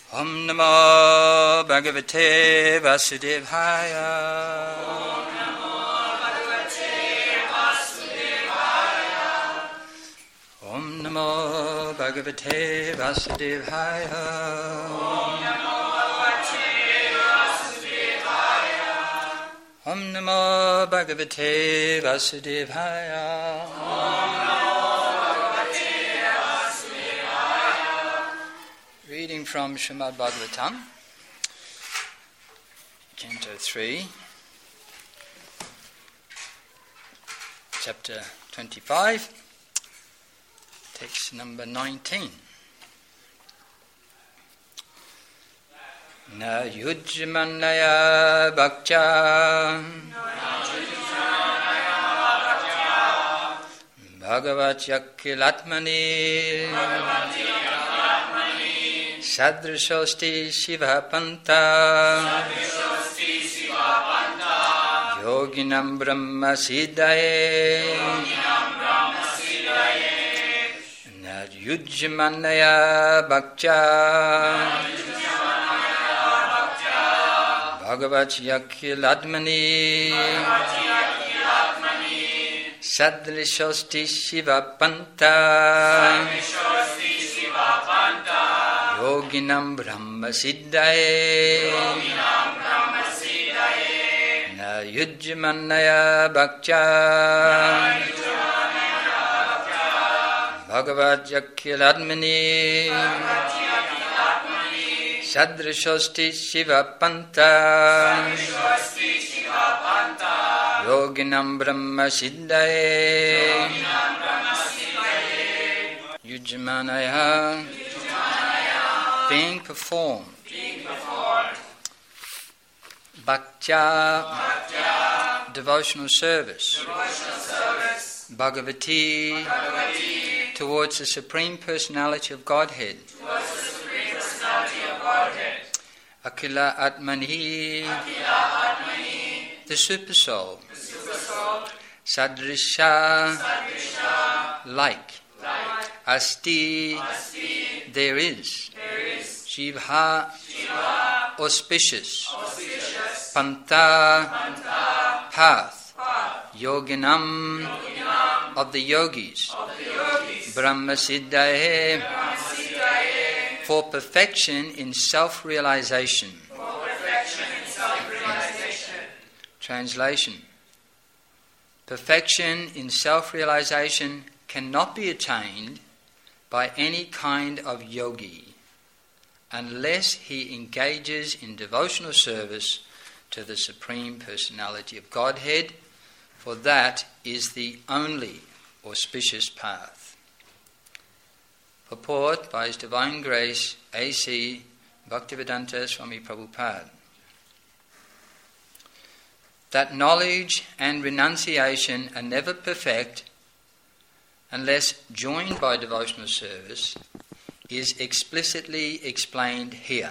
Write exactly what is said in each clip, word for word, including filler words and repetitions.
Om Namo Bhagavate Vasudevaya. Om Namo Bhagavate Vasudevaya. Om Namo Bhagavate Vasudevaya. Om Namo Bhagavate Vasudevaya. Om Namo Bhagavate Vasudevaya. Om Namo Bhagavate Vasudevaya. Reading from Srimad Bhagavatam, Canto three, Chapter twenty-five, text number nineteen. Na yujmanaya bhakcha bhagavacyakilatmani sadrishosti shiva panta yoginam brahma siddhaye na yujmanaya bhakcha bhagavacyakilatmani sadrishosti shiva panta yoginam brahma siddhaye na yujmanaya bhakcha bhagavacyakilatmani sadrishosti shiva panta yoginam brahma siddhaye yujmanaya being performed, bhaktya, devotional service, bhagavati, towards the Supreme Personality of Godhead, akila atmani, the super soul, sadrisha, like, asti, there is, Shiva, auspicious, Panta, path, Yoginam, of the yogis, Brahma Siddhaye, for perfection in self-realization. Translation: perfection in self-realization cannot be attained by any kind of yogi unless he engages in devotional service to the Supreme Personality of Godhead, for that is the only auspicious path. Purport by His Divine Grace A C Bhaktivedanta Swami Prabhupada. That knowledge and renunciation are never perfect unless joined by devotional service is explicitly explained here.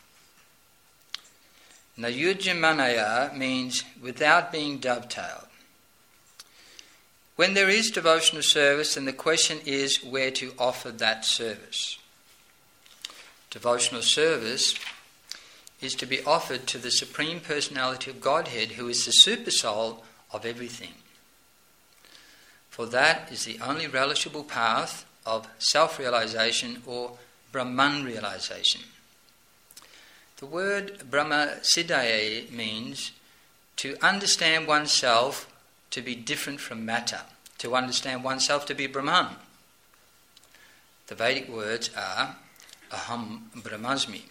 Nayujamanaya means without being dovetailed. When there is devotional service, then the question is where to offer that service. Devotional service is to be offered to the Supreme Personality of Godhead, who is the super soul of everything. For that is the only relishable path of self-realization or Brahman realization. The word Brahma Siddhaye means to understand oneself to be different from matter, to understand oneself to be Brahman. The Vedic words are Aham Brahmasmi.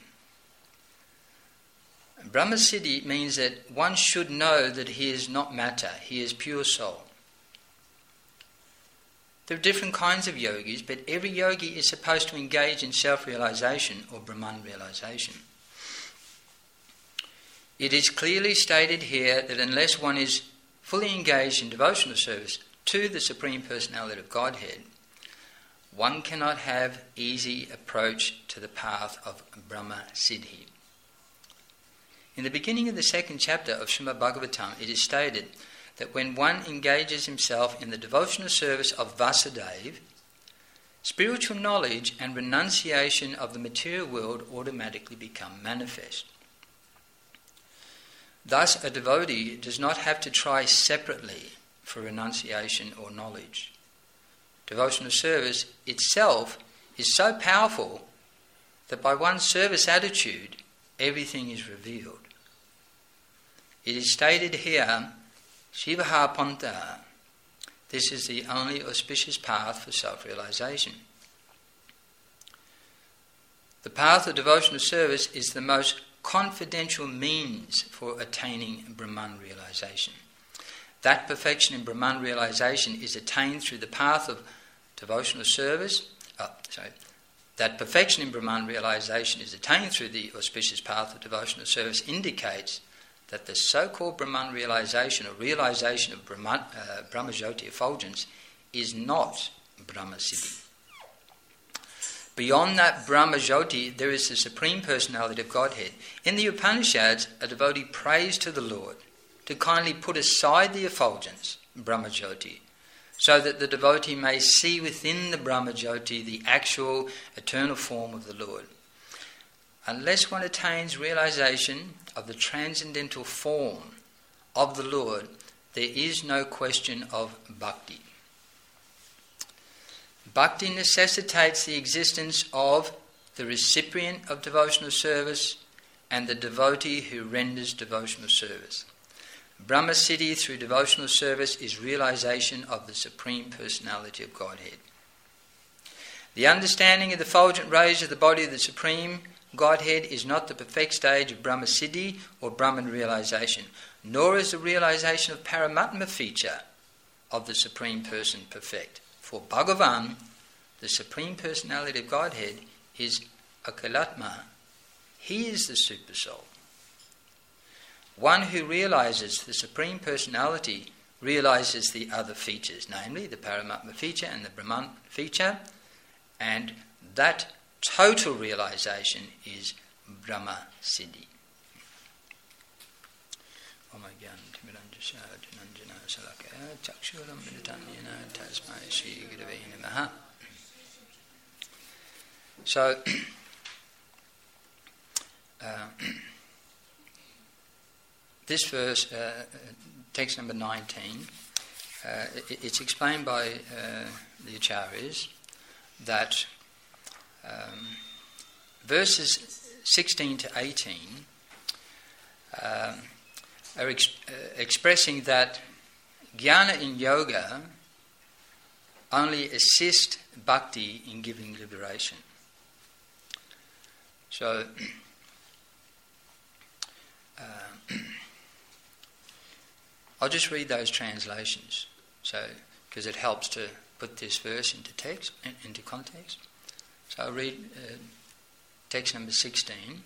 Brahma Siddhi means that one should know that he is not matter, he is pure soul. There are different kinds of yogis, but every yogi is supposed to engage in self-realization or Brahman realization. It is clearly stated here that unless one is fully engaged in devotional service to the Supreme Personality of Godhead, one cannot have easy approach to the path of Brahma Siddhi. In the beginning of the second chapter of Srimad Bhagavatam, it is stated that when one engages himself in the devotional service of Vasudeva, spiritual knowledge and renunciation of the material world automatically become manifest. Thus, a devotee does not have to try separately for renunciation or knowledge. Devotional service itself is so powerful that by one's service attitude, everything is revealed. It is stated here, Shivaha Panta, this is the only auspicious path for self-realization. The path of devotional service is the most confidential means for attaining Brahman realization. That perfection in Brahman realization is attained through the path of devotional service. Oh, sorry. That perfection in Brahman realization is attained through the auspicious path of devotional service indicates that the so-called Brahman realization or realization of Brahman, uh, Brahmajyoti effulgence is not Brahma Siddhi. Beyond that Brahmajyoti, there is the Supreme Personality of Godhead. In the Upanishads, a devotee prays to the Lord to kindly put aside the effulgence, Brahmajyoti, so that the devotee may see within the Brahmajyoti the actual eternal form of the Lord. Unless one attains realization of the transcendental form of the Lord, there is no question of bhakti. Bhakti necessitates the existence of the recipient of devotional service and the devotee who renders devotional service. Brahma Siddhi through devotional service is realization of the Supreme Personality of Godhead. The understanding of the fulgent rays of the body of the Supreme Godhead is not the perfect stage of Brahma Siddhi or Brahman realization, nor is the realization of Paramatma feature of the Supreme Person perfect. For Bhagavan, the Supreme Personality of Godhead, is Akilatma. He is the Supersoul. One who realizes the Supreme Personality realizes the other features, namely the Paramatma feature and the Brahman feature, and that total realization is Brahma Siddhi. So, uh, this verse, uh, text number nineteen, uh, it, it's explained by uh, the Acharyas that um, verses sixteen to eighteen um, are ex- uh, expressing that jnana in yoga only assist bhakti in giving liberation. So, uh, I'll just read those translations, so because it helps to put this verse into text, into context. So I'll read uh, text number sixteen.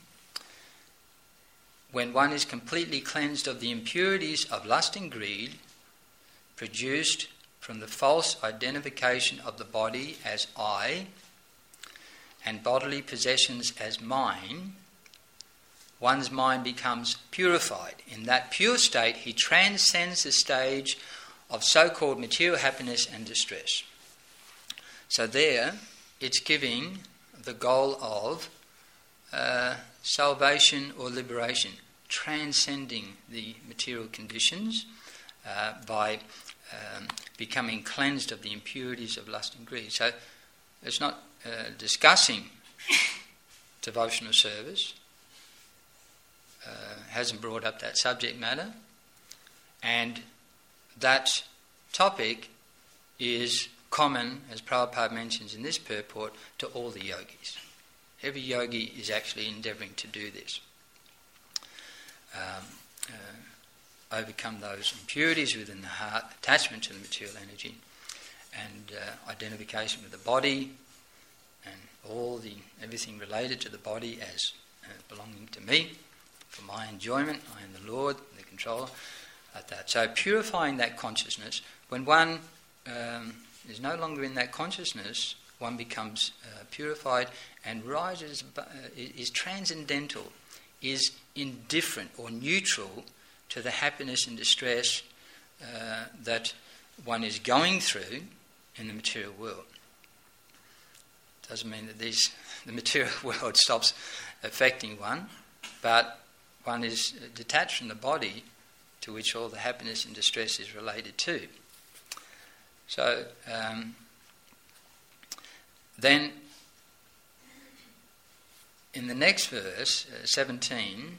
When one is completely cleansed of the impurities of lust and greed, produced from the false identification of the body as I, and bodily possessions as mine, one's mind becomes purified. In that pure state, he transcends the stage of so-called material happiness and distress. So there, it's giving the goal of uh, salvation or liberation, transcending the material conditions uh, by um, becoming cleansed of the impurities of lust and greed. So it's not uh, discussing devotional service, uh, hasn't brought up that subject matter, and that topic is common, as Prabhupada mentions in this purport, to all the yogis. Every yogi is actually endeavouring to do this. Um, uh, overcome those impurities within the heart, attachment to the material energy, and uh, identification with the body, and all the everything related to the body as uh, belonging to me, for my enjoyment. I am the Lord, the controller, like that. So purifying that consciousness, when one um, is no longer in that consciousness, one becomes uh, purified and rises, uh, is transcendental, is indifferent or neutral to the happiness and distress uh, that one is going through in the material world. doesn't mean that these the material world stops affecting one, but one is detached from the body to which all the happiness and distress is related to. So um, then in the next verse, uh, seventeen,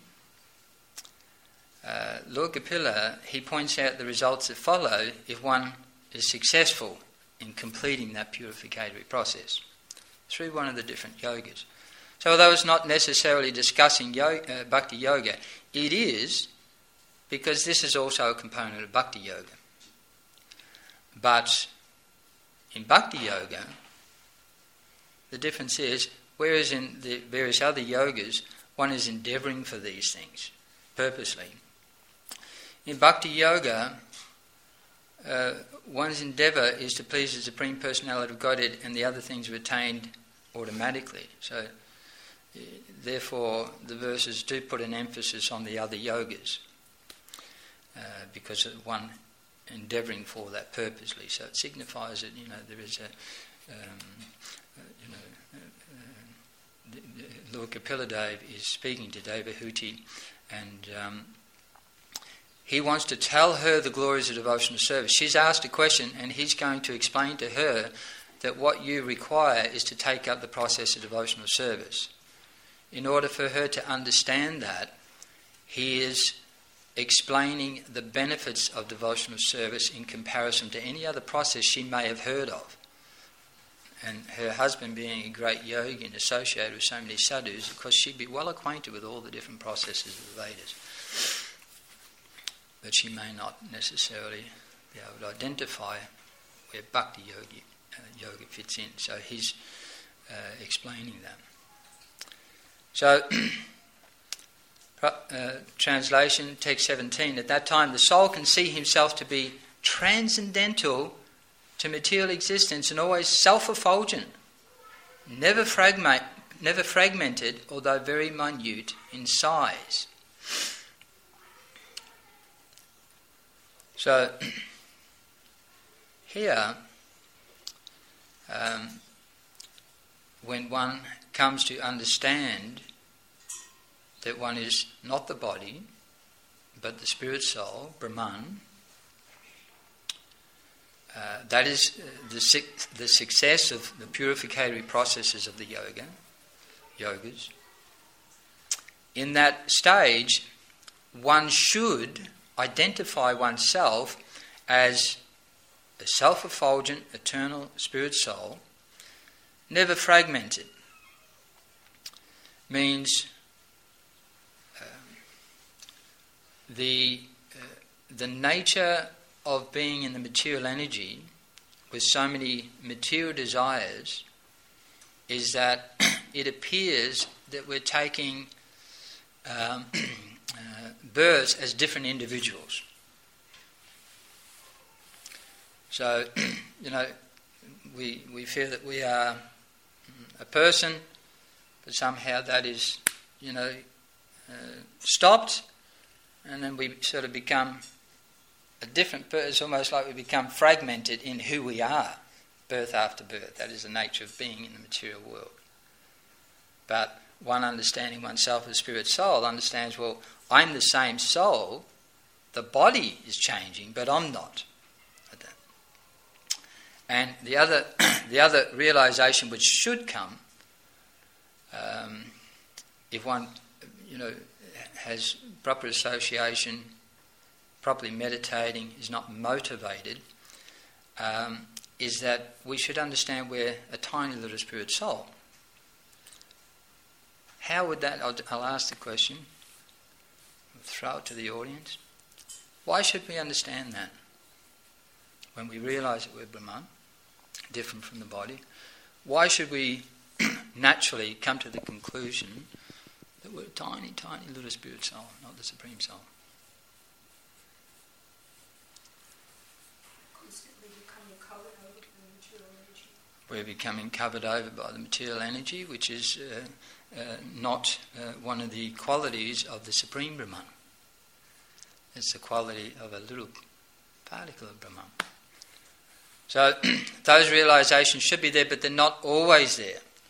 uh, Lord Kapila, he points out the results that follow if one is successful in completing that purificatory process through one of the different yogas. So although it's not necessarily discussing yoga, uh, bhakti yoga, it is, because this is also a component of bhakti yoga. But in bhakti yoga, the difference is, whereas in the various other yogas, one is endeavouring for these things, purposely. In bhakti yoga, uh, one's endeavour is to please the Supreme Personality of Godhead, and the other things are attained automatically. So, uh, therefore, the verses do put an emphasis on the other yogas, uh, because of one endeavouring for that purposely. So it signifies that, you know, there is a, um, uh, you know, uh, uh, Lord Kapila Dev is speaking to Devahuti, and um, he wants to tell her the glories of devotional service. She's asked a question, and he's going to explain to her that what you require is to take up the process of devotional service. In order for her to understand that, he is explaining the benefits of devotional service in comparison to any other process she may have heard of. And her husband being a great yogi and associated with so many sadhus, of course she'd be well acquainted with all the different processes of the Vedas. But she may not necessarily be able to identify where bhakti yogi, uh, yoga fits in. So he's uh, explaining that. So, uh, translation, text seventeen, at that time the soul can see himself to be transcendental to material existence and always self-effulgent, never fragment, never fragmented, although very minute in size. So, here, um, when one comes to understand that one is not the body, but the spirit soul, Brahman, uh, that is the, the success of the purificatory processes of the yoga, yogas. In that stage, one should identify oneself as a self-effulgent, eternal spirit soul, never fragmented. Means um, the uh, the nature of being in the material energy with so many material desires is that it appears that we're taking um, uh, births as different individuals. So, you know, we we feel that we are a person, but somehow that is, you know, uh, stopped, and then we sort of become a different person. It's almost like we become fragmented in who we are, birth after birth. That is the nature of being in the material world. But one understanding oneself as spirit soul understands, well, I'm the same soul, the body is changing, but I'm not. And the other, the other realization which should come, um, if one, you know, has proper association, properly meditating, is not motivated, um, is that we should understand we're a tiny little spirit soul. How would that? I'll, I'll ask the question. I'll throw it to the audience. Why should we understand that? When we realise that we're Brahman, different from the body, why should we naturally come to the conclusion that we're a tiny, tiny little spirit soul, not the Supreme Soul? Constantly becoming covered over by the material energy. We're becoming covered over by the material energy, which is uh, uh, not uh, one of the qualities of the Supreme Brahman. It's the quality of a little particle of Brahman. So those realizations should be there, but they're not always there.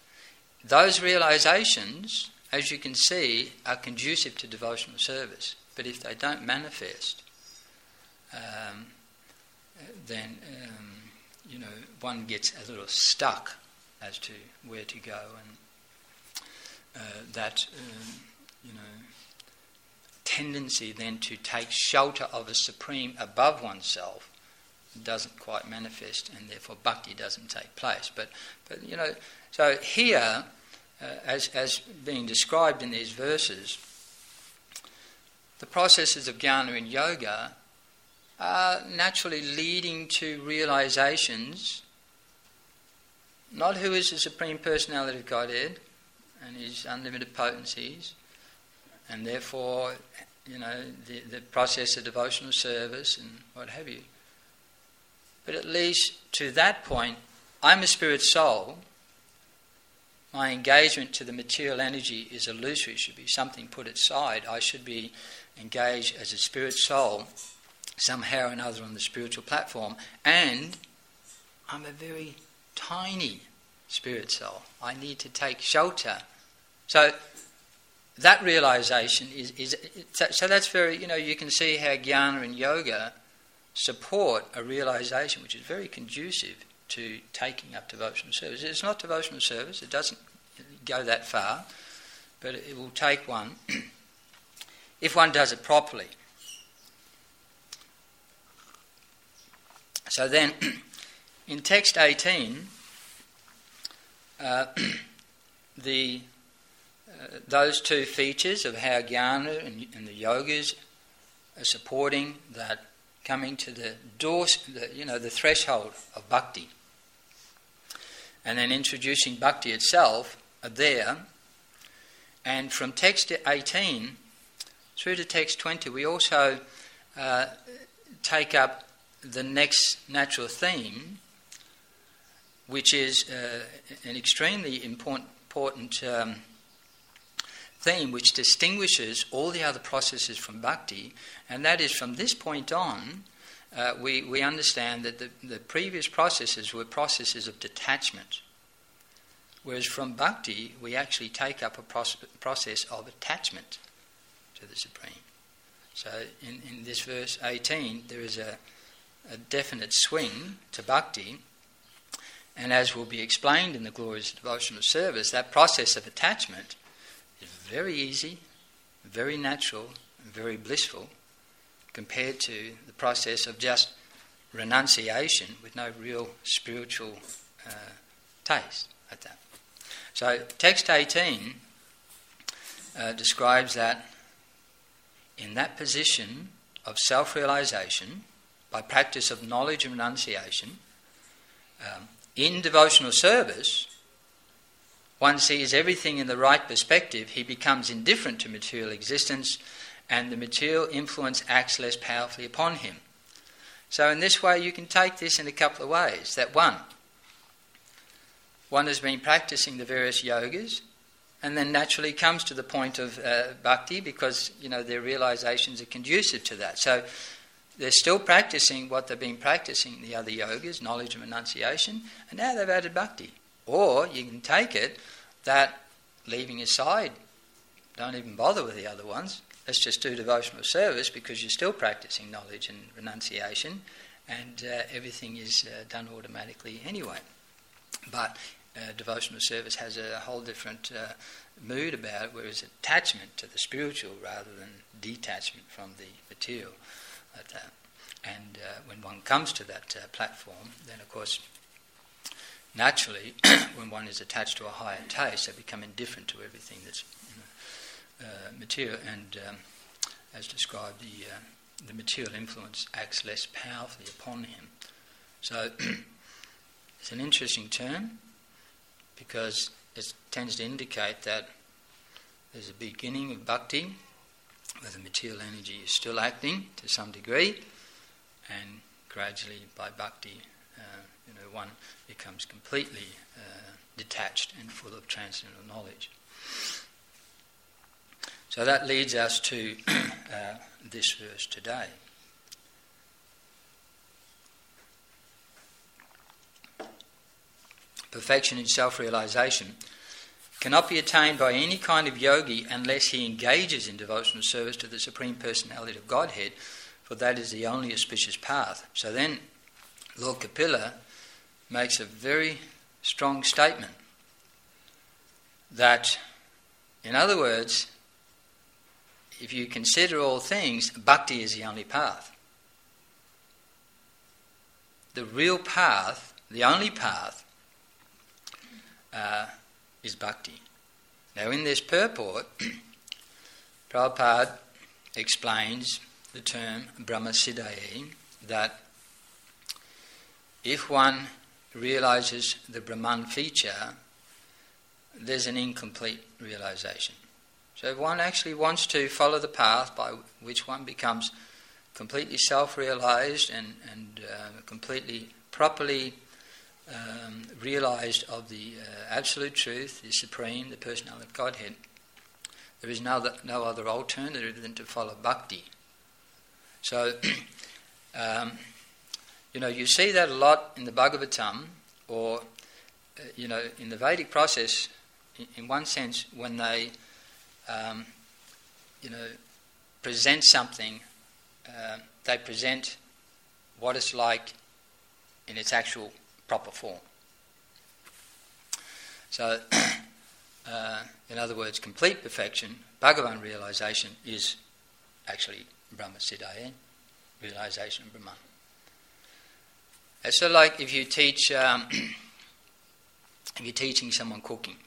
those realizations, as you can see, are conducive to devotional service. But if they don't manifest, um, then um, you know one gets a little stuck as to where to go, and uh, that um, you know tendency then to take shelter of a supreme above oneself doesn't quite manifest, and therefore bhakti doesn't take place. But but you know, so here, uh, as as being described in these verses, the processes of jnana and yoga are naturally leading to realizations, not who is the Supreme Personality of Godhead and his unlimited potencies, and therefore, you know, the, the process of devotional service and what have you. But at least to that point, I'm a spirit soul. My engagement to the material energy is illusory. It should be something put aside. I should be engaged as a spirit soul somehow or another on the spiritual platform. And I'm a very tiny spirit soul. I need to take shelter. So that realization is, is so that's very, you know, you can see how jnana and yoga support a realization which is very conducive to taking up devotional service. It's not devotional service, it doesn't go that far, but it will take one if one does it properly. So then, in text eighteen, uh, the uh, those two features of how jnana and, and the yogas are supporting that coming to the door, the, you know, the threshold of bhakti, and then introducing bhakti itself are there. And from text eighteen through to text twenty, we also uh, take up the next natural theme, which is uh, an extremely important, important um, theme which distinguishes all the other processes from bhakti, and that is from this point on, uh, we, we understand that the, the previous processes were processes of detachment, whereas from bhakti we actually take up a proce- process of attachment to the Supreme. So in, in this verse eighteen there is a, a definite swing to bhakti, and as will be explained in the Glories of Devotional Service, that process of attachment is very easy, very natural, and very blissful compared to the process of just renunciation with no real spiritual uh, taste at that. So text eighteen uh, describes that in that position of self-realization, by practice of knowledge and renunciation, um, in devotional service, one sees everything in the right perspective. He becomes indifferent to material existence, and the material influence acts less powerfully upon him. So in this way you can take this in a couple of ways. That one, one has been practicing the various yogas and then naturally comes to the point of uh, bhakti because, you know, their realizations are conducive to that. So they're still practicing what they've been practicing in the other yogas, knowledge and renunciation, and now they've added bhakti. Or you can take it that, leaving aside, don't even bother with the other ones, let's just do devotional service because you're still practicing knowledge and renunciation, and uh, everything is uh, done automatically anyway. But uh, devotional service has a whole different uh, mood about it, whereas attachment to the spiritual rather than detachment from the material. Like that. And uh, when one comes to that uh, platform, then of course, naturally, when one is attached to a higher taste, they become indifferent to everything that's, you know, uh, material. And um, as described, the uh, the material influence acts less powerfully upon him. So it's an interesting term because it tends to indicate that there's a beginning of bhakti, where the material energy is still acting to some degree, and gradually by bhakti, uh, you know, one becomes completely uh, detached and full of transcendental knowledge. So that leads us to uh, this verse today. Perfection in self-realization cannot be attained by any kind of yogi unless he engages in devotional service to the Supreme Personality of Godhead, for that is the only auspicious path. So then Lord Kapila makes a very strong statement that, in other words, if you consider all things, bhakti is the only path. The real path, the only path, uh, is bhakti. Now in this purport, Prabhupada explains the term Brahmasiddhaya, that if one realizes the Brahman feature, there's an incomplete realization. So if one actually wants to follow the path by which one becomes completely self-realized and, and uh, completely properly um, realized of the uh, absolute truth, the Supreme, the Personality of Godhead, there is no, no other alternative than to follow bhakti. So, um, you know, you see that a lot in the Bhagavatam, or, uh, you know, in the Vedic process, in, in one sense, when they Um, you know, present something, uh, they present what it's like in its actual proper form. So, uh, in other words, complete perfection, Bhagavan realization, is actually Brahmasiddhaya, realization of Brahman. It's sort of like if you teach, um, if you're teaching someone cooking.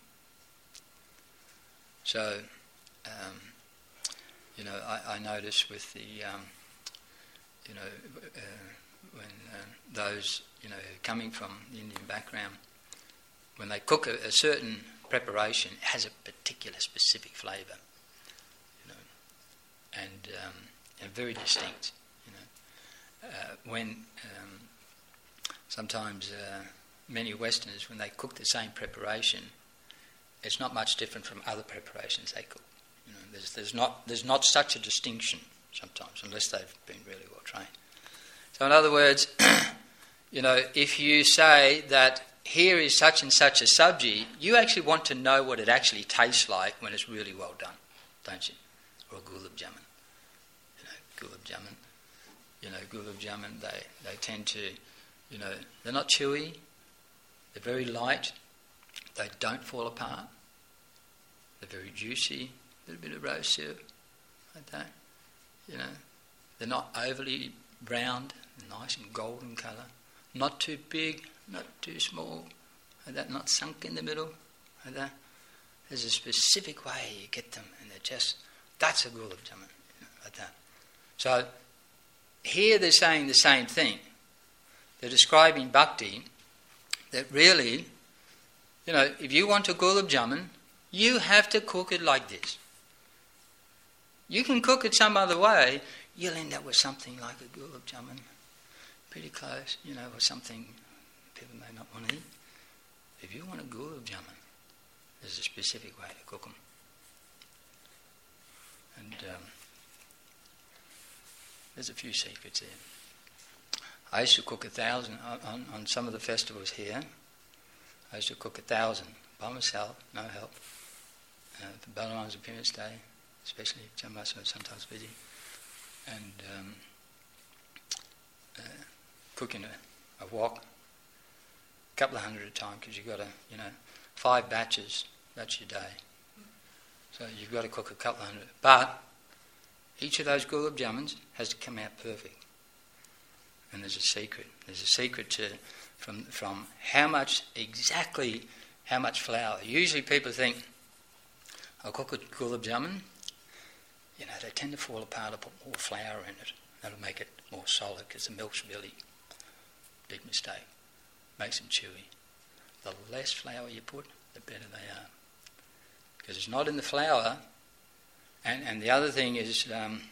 So, Um, you know, I, I notice with the, um, you know, uh, when uh, those, you know, coming from the Indian background, when they cook a, a certain preparation, it has a particular specific flavour, you know, and, um, and very distinct, you know. Uh, when um, sometimes uh, many Westerners, when they cook the same preparation, it's not much different from other preparations they cook. You know, there's, there's not there's not such a distinction sometimes, unless they've been really well trained. So in other words, you know, if you say that here is such and such a sabji, you actually want to know what it actually tastes like when it's really well done, don't you? Or a gulab jamun. You know, gulab jamun. You know, gulab jamun, they, they tend to, you know, they're not chewy, they're very light, they don't fall apart, they're very juicy. A little bit of rose syrup, like that. You know, they're not overly browned, nice and golden colour. Not too big, not too small, like that. Not sunk in the middle, like that. There's a specific way you get them, and they're just, that's a gulab jamun, you know, like that. So here they're saying the same thing. They're describing bhakti, that really, you know, if you want a gulab jamun, you have to cook it like this. You can cook it some other way, you'll end up with something like a gulab jamun, pretty close, you know, or something people may not want to eat. If you want a gulab jamun, there's a specific way to cook them. And um, there's a few secrets there. I used to cook a thousand, on, on some of the festivals here, I used to cook a thousand by myself, no help, uh, for Balaram's appearance day, especially Jamasa was sometimes busy, and um, uh, cooking a, a wok, a couple of hundred at a time, because you've got to, you know, five batches, that's your day. So you've got to cook a couple of hundred. But each of those gulab jamuns has to come out perfect. And there's a secret. There's a secret to from from how much, exactly how much flour. Usually people think, I'll cook a gulab jamun, you know, they tend to fall apart. I'll put more flour in it. That'll make it more solid, because the milk's really big mistake. Makes them chewy. The less flour you put, the better they are. Because it's not in the flour. And, and the other thing is um,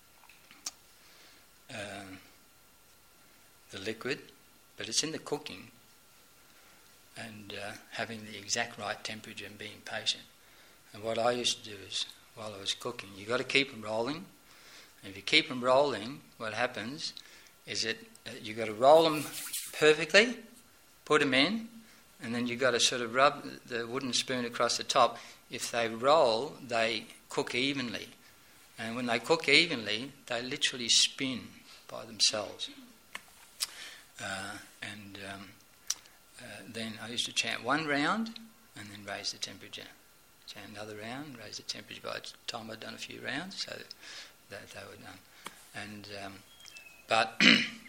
uh, the liquid, but it's in the cooking and uh, having the exact right temperature and being patient. And what I used to do is, while I was cooking, you've got to keep them rolling. And if you keep them rolling, what happens is that uh, you've got to roll them perfectly, put them in, and then you've got to sort of rub the wooden spoon across the top. If they roll, they cook evenly. And when they cook evenly, they literally spin by themselves. Uh, and um, uh, then I used to chant one round and then raise the temperature. Chant another round, raise the temperature by the time I'd done a few rounds, so that they were done. And um, but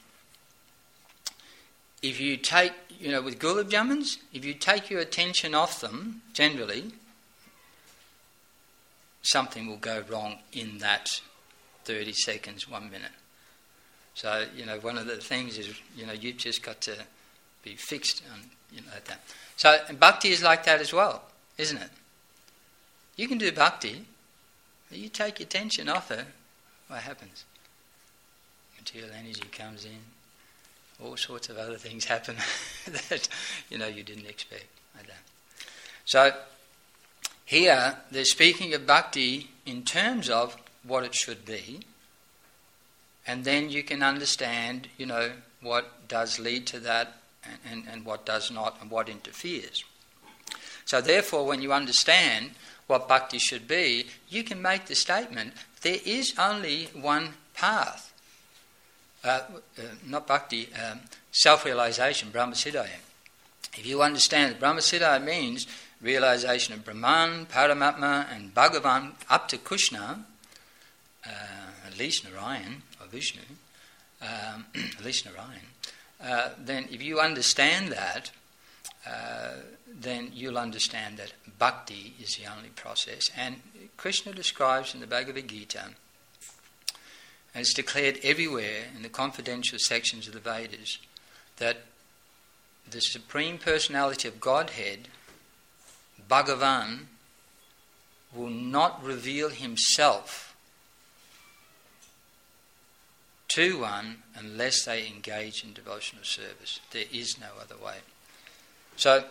if you take, you know, with gulab jamans, if you take your attention off them, generally, something will go wrong in that thirty seconds, one minute. So, you know, one of the things is, you know, you've just got to be fixed on, you know, that. So, and bhakti is like that as well, isn't it? You can do bhakti, but you take your attention off it, what happens? Material energy comes in, all sorts of other things happen that, you know, you didn't expect, like that. So, here, they're speaking of bhakti in terms of what it should be, and then you can understand, you know, what does lead to that and, and, and what does not and what interferes. So therefore, when you understand what bhakti should be, you can make the statement, there is only one path. Uh, uh, not bhakti, um, self-realization, Brahmasiddhaya. If you understand that Brahmasiddhaya means realization of Brahman, Paramatma and Bhagavan up to Krishna, uh, at least Narayan or Vishnu, um, at least Narayan, uh, then if you understand that, uh, then you'll understand that bhakti is the only process. And Krishna describes in the Bhagavad Gita, and it's declared everywhere in the confidential sections of the Vedas, that the Supreme Personality of Godhead, Bhagavan, will not reveal himself to one unless they engage in devotional service. There is no other way. So,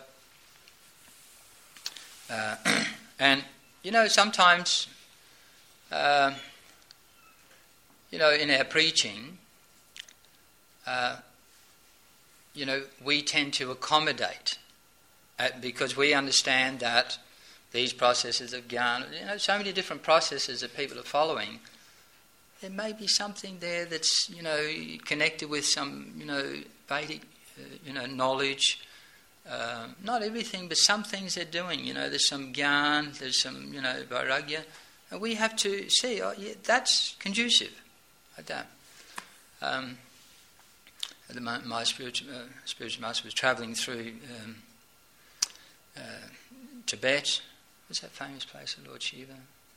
uh, and you know, sometimes, uh, you know, in our preaching, uh, you know, we tend to accommodate uh, because we understand that these processes of jnana, you know, so many different processes that people are following. There may be something there that's, you know, connected with some, you know, Vedic, uh, you know, knowledge. Uh, not everything, but some things they're doing. You know, there's some gyan, there's some, you know, vairagya. And we have to see, oh, yeah, that's conducive. Like that. Um, at the moment, my spiritual, uh, spiritual master was travelling through um, uh, Tibet. What's that famous place of Lord Shiva?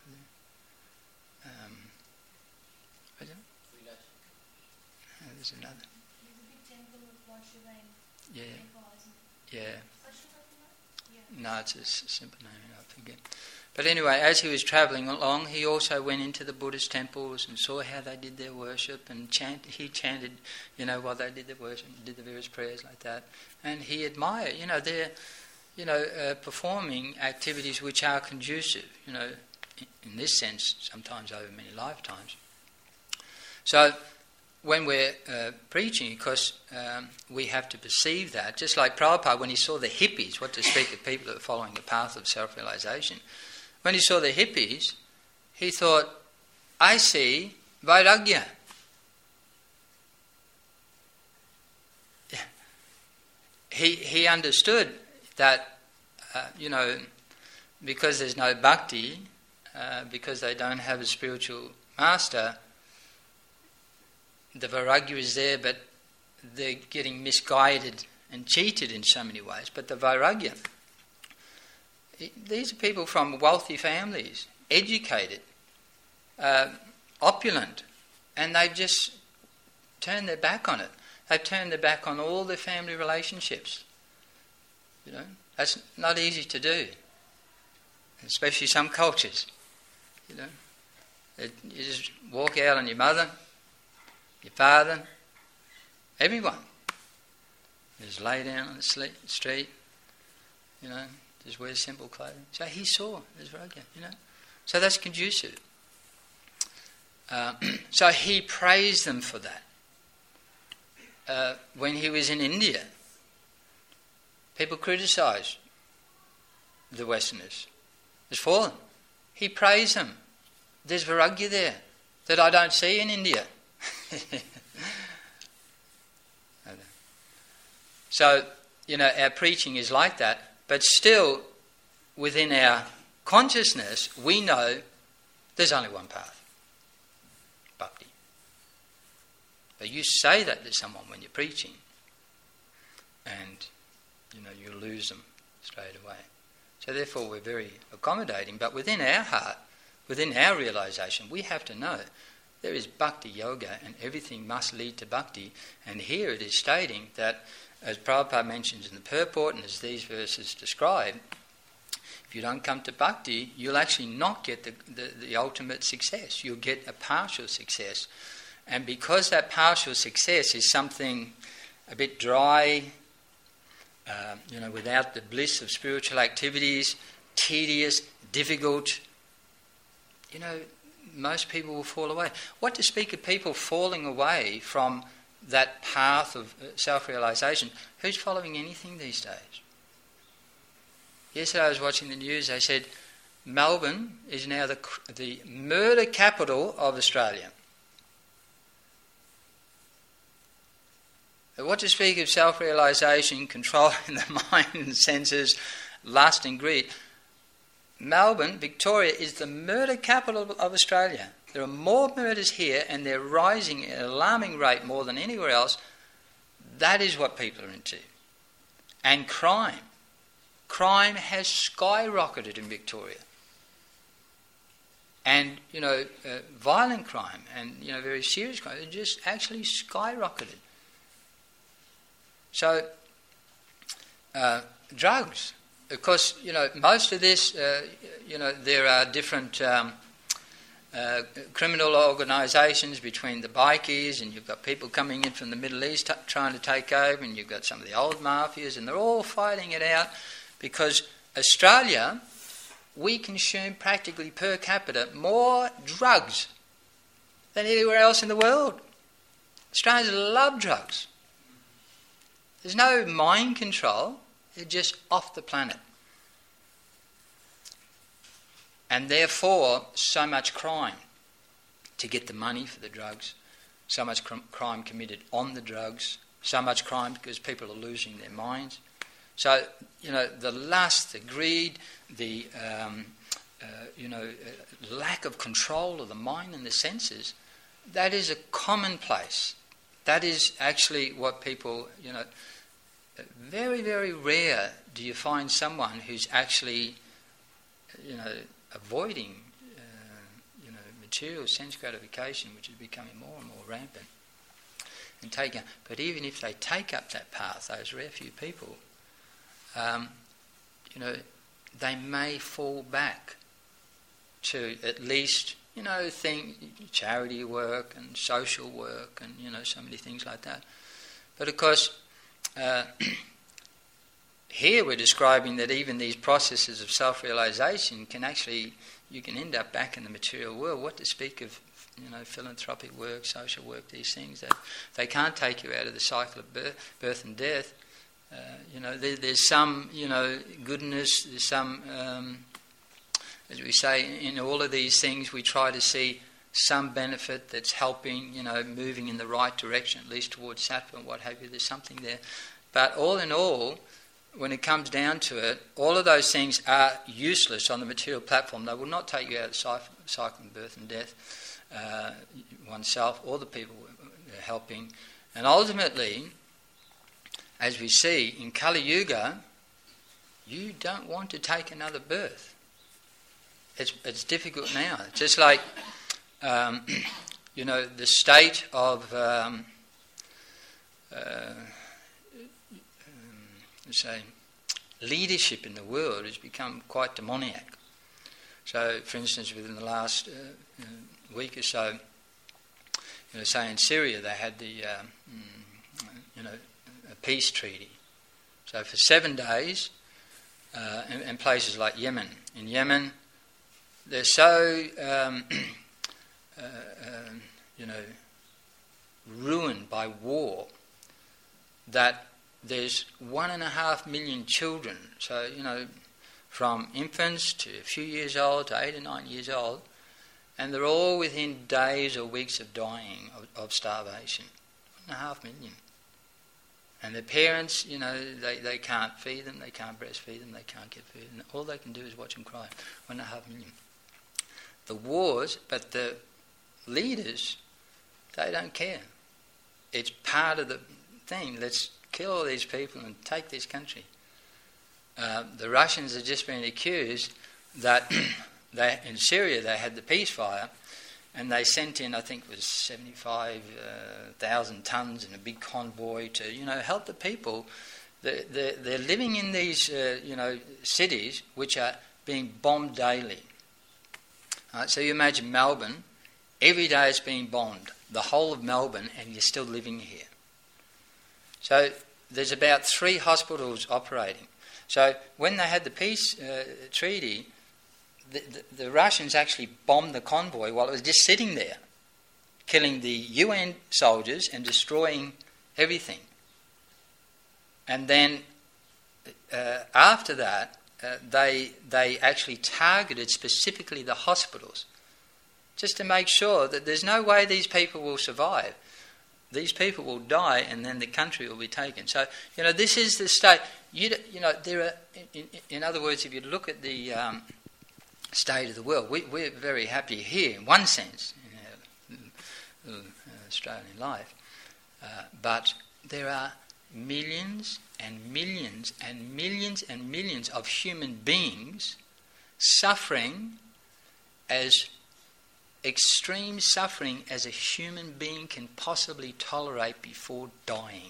Um, what is it? Oh, there's another. There's a big temple of Lord Shiva in Yeah. Nepal, isn't it? Yeah. Yeah. No, it's a s- simple name, I forget. But anyway, as he was travelling along, he also went into the Buddhist temples and saw how they did their worship, and chant, he chanted, you know, while they did their worship, did the various prayers like that. And he admired, you know, they're, you know, uh, performing activities which are conducive, you know, in, in this sense, sometimes over many lifetimes. So, when we're uh, preaching, because um, we have to perceive that, just like Prabhupada, when he saw the hippies, what to speak of people that are following the path of self-realization, when he saw the hippies, he thought, I see vairagya. He, he understood that, uh, you know, because there's no bhakti, uh, because they don't have a spiritual master, the vairagya is there, but they're getting misguided and cheated in so many ways. But the vairagya, these are people from wealthy families, educated, uh, opulent, and they've just turned their back on it. They've turned their back on all their family relationships. You know, that's not easy to do, especially some cultures. You know, it, you just walk out on your mother, your father, everyone. Just lay down on the street, you know, just wear simple clothing. So he saw this vairagya, you know. So that's conducive. Uh, so he praised them for that. Uh, when he was in India, People criticise the Westerners. There's fallen. He praised them. There's Vairagya there that I don't see in India. So, you know, our preaching is like that, but still within our consciousness we know there's only one path. Bhakti. But you say that to someone when you're preaching and, you know, you lose them straight away. So therefore we're very accommodating, but within our heart, within our realisation, we have to know there is bhakti yoga and everything must lead to bhakti. And here it is stating that, as Prabhupada mentions in the purport and as these verses describe, if you don't come to bhakti, you'll actually not get the, the, the ultimate success. You'll get a partial success. And because that partial success is something a bit dry, uh, you know, without the bliss of spiritual activities, tedious, difficult, you know, most people will fall away. What to speak of people falling away from that path of self-realisation? Who's following anything these days? Yesterday I was watching the news. They said Melbourne is now the the murder capital of Australia. What to speak of self-realisation, controlling the mind and senses, lust and greed? Melbourne, Victoria, is the murder capital of Australia. There are more murders here and they're rising at an alarming rate more than anywhere else. That is what people are into. And crime. Crime has skyrocketed in Victoria. And, you know, uh, violent crime and, you know, very serious crime, it just actually skyrocketed. So, uh, drugs. Of course, you know, most of this, uh, you know, there are different um, uh, criminal organisations between the bikies, and you've got people coming in from the Middle East t- trying to take over, and you've got some of the old mafias, and they're all fighting it out because Australia, we consume practically per capita more drugs than anywhere else in the world. Australians love drugs. There's no mind control. They're just off the planet. And therefore, so much crime to get the money for the drugs, so much cr- crime committed on the drugs, so much crime because people are losing their minds. So, you know, the lust, the greed, the, um, uh, you know, uh, lack of control of the mind and the senses, that is a commonplace. That is actually what people, you know, very, very rare do you find someone who's actually, you know, avoiding, uh, you know, material sense gratification, which is becoming more and more rampant. And taking, but even if they take up that path, those rare few people, um, you know, they may fall back to at least, you know, thing, charity work and social work and, you know, so many things like that. But of course, Uh, here we're describing that even these processes of self-realisation can actually, you can end up back in the material world. What to speak of, you know, philanthropic work, social work, these things, that they can't take you out of the cycle of birth, birth and death. Uh, you know, there, there's some, you know, goodness, there's some, um, as we say, in all of these things we try to see some benefit that's helping, you know, moving in the right direction, at least towards sattva and what have you. There's something there. But all in all, when it comes down to it, all of those things are useless on the material platform. They will not take you out of the cycle of birth and death, uh, oneself or the people they're helping. And ultimately, as we see in Kali Yuga, you don't want to take another birth. It's, it's difficult now. It's just like, Um, you know, the state of, um, uh, um, say, leadership in the world has become quite demoniac. So, for instance, within the last uh, uh, week or so, you know, say in Syria, they had the, um, you know, a peace treaty. So for seven days, uh, in, in places like Yemen, in Yemen, they're so Um, Uh, uh, you know, ruined by war, that there's one and a half million children, so, you know, from infants to a few years old to eight or nine years old, and they're all within days or weeks of dying of, of starvation. One and a half million. And the parents, you know, they, they can't feed them, they can't breastfeed them, they can't get food, and all they can do is watch them cry. One and a half million. The wars, but the leaders, they don't care. It's part of the thing. Let's kill all these people and take this country. Uh, the Russians have just been accused that they, in Syria they had the peace fire, and they sent in, I think it was seventy-five thousand tons in a big convoy to, you know, help the people. They're, they're, they're living in these, uh, you know, cities which are being bombed daily. Right, so you imagine Melbourne, every day it's being bombed, the whole of Melbourne, and you're still living here. So there's about three hospitals operating. So when they had the peace uh, treaty, the, the, the Russians actually bombed the convoy while it was just sitting there, killing the U N soldiers and destroying everything. And then uh, after that, uh, they they actually targeted specifically the hospitals, just to make sure that there's no way these people will survive. These people will die, and then the country will be taken. So, you know, this is the state. You, you know, there are, in, in other words, if you look at the um, state of the world, we, we're very happy here in one sense, in our little Australian life. Uh, but there are millions and millions and millions and millions of human beings suffering as extreme suffering as a human being can possibly tolerate before dying.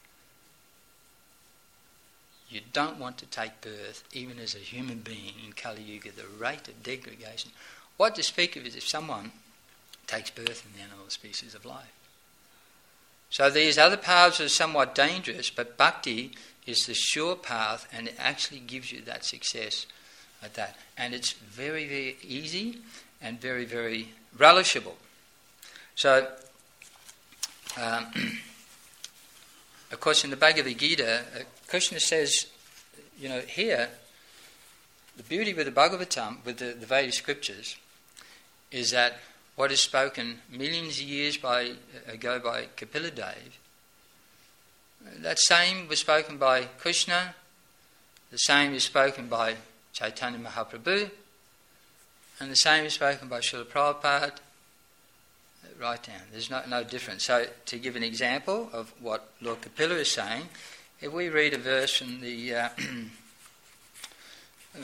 You don't want to take birth, even as a human being in Kali Yuga, the rate of degradation. What to speak of is if someone takes birth in the animal species of life. So these other paths are somewhat dangerous, but bhakti is the sure path, and it actually gives you that success at that. And it's very, very easy and very, very relishable. So, um, of course, in the Bhagavad Gita, uh, Krishna says, you know, here, the beauty with the Bhagavatam, with the, the Vedic scriptures, is that what is spoken millions of years by, uh, ago by Kapila Dev, that same was spoken by Krishna, the same is spoken by Chaitanya Mahaprabhu, and the same is spoken by Srila Prabhupada. Right down. There's no, no difference. So, to give an example of what Lord Kapila is saying, if we read a verse from the uh, uh,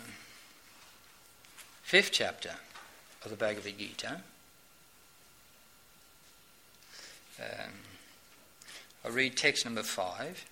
fifth chapter of the Bhagavad Gita, um, I'll read text number five.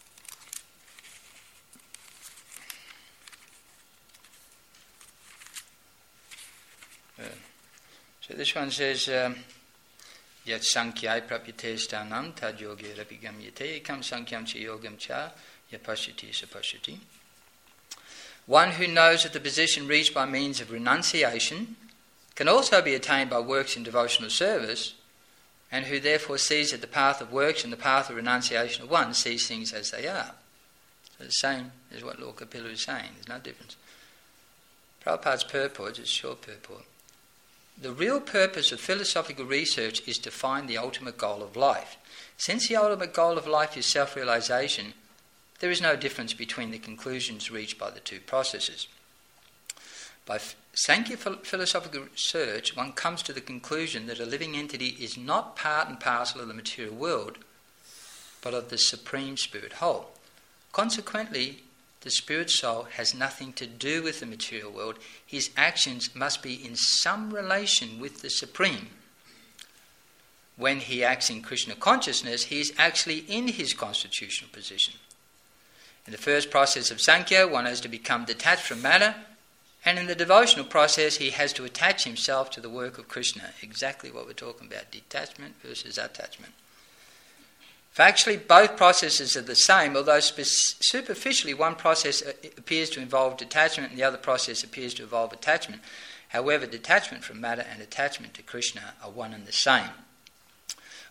Uh, so this one says, um, Yat sankhyae prapyate stanam tad yoge rapi gamyate ekam sankhyaam cha yogam cha yapashyati sapashyati. One who knows that the position reached by means of renunciation can also be attained by works in devotional service, and who therefore sees that the path of works and the path of renunciation of one, sees things as they are. So the same as what Lord Kapila is saying, there's no difference. Prabhupada's purport is short purport. The real purpose of philosophical research is to find the ultimate goal of life. Since the ultimate goal of life is self-realization, there is no difference between the conclusions reached by the two processes. By Sankhya philosophical research, one comes to the conclusion that a living entity is not part and parcel of the material world, but of the Supreme Spirit whole. Consequently, the spirit soul has nothing to do with the material world. His actions must be in some relation with the Supreme. When he acts in Krishna consciousness, he is actually in his constitutional position. In the first process of Sankhya, one has to become detached from matter, and in the devotional process, he has to attach himself to the work of Krishna. Exactly what we're talking about, detachment versus attachment. Factually, both processes are the same, although superficially one process appears to involve detachment and the other process appears to involve attachment. However, detachment from matter and attachment to Krishna are one and the same.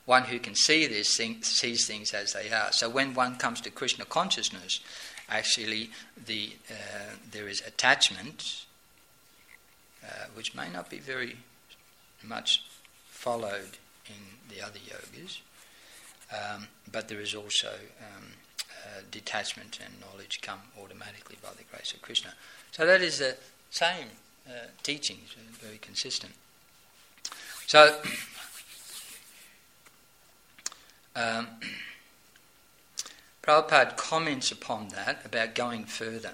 one who can see this thing, sees things as they are. So when one comes to Krishna consciousness, actually the uh, there is attachment, uh, which may not be very much followed in the other yogas, um, but there is also um, uh, detachment and knowledge come automatically by the grace of Krishna. So that is the same uh, teachings, very consistent. So, um, Prabhupada comments upon that, about going further,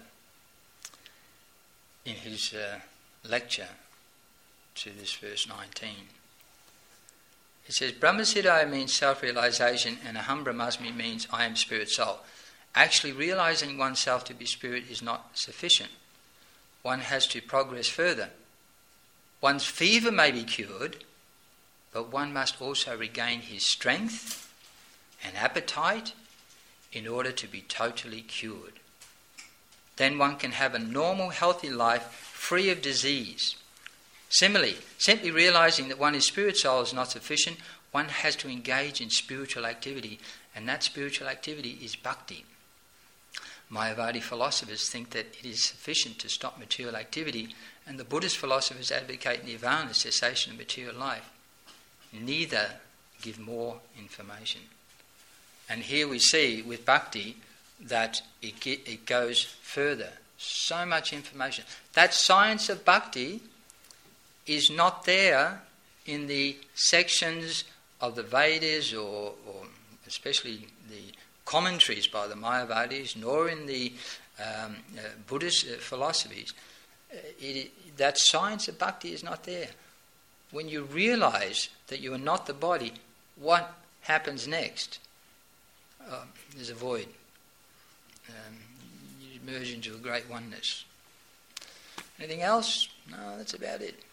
in his uh, lecture to this verse nineteen. He says, Brahmasiddhaya means self-realization, and Aham Brahmasmi means I am spirit soul. Actually, realizing oneself to be spirit is not sufficient. One has to progress further. One's fever may be cured, but one must also regain his strength and appetite in order to be totally cured. Then one can have a normal, healthy life free of disease. Similarly, simply realizing that one is spirit soul is not sufficient. One has to engage in spiritual activity, and that spiritual activity is bhakti. Mayavadi philosophers think that it is sufficient to stop material activity, and the Buddhist philosophers advocate nirvana, cessation of material life. Neither give more information. And here we see with bhakti that it, it goes further. So much information. That science of bhakti is not there in the sections of the Vedas, or, or especially the commentaries by the Mayavadis, nor in the um, uh, Buddhist uh, philosophies. Uh, it, that science of bhakti is not there. When you realize that you are not the body, what happens next? Uh, there's a void. Um, you merge into a great oneness. Anything else? No, that's about it.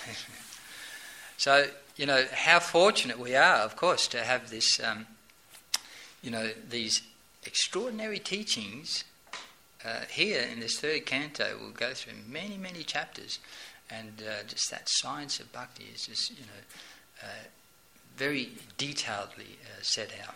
So, you know, how fortunate we are, of course, to have this, um, you know, these extraordinary teachings uh, here in this third canto. We'll go through many, many chapters, and uh, just that science of bhakti is just, you know, uh, very detailedly uh, set out.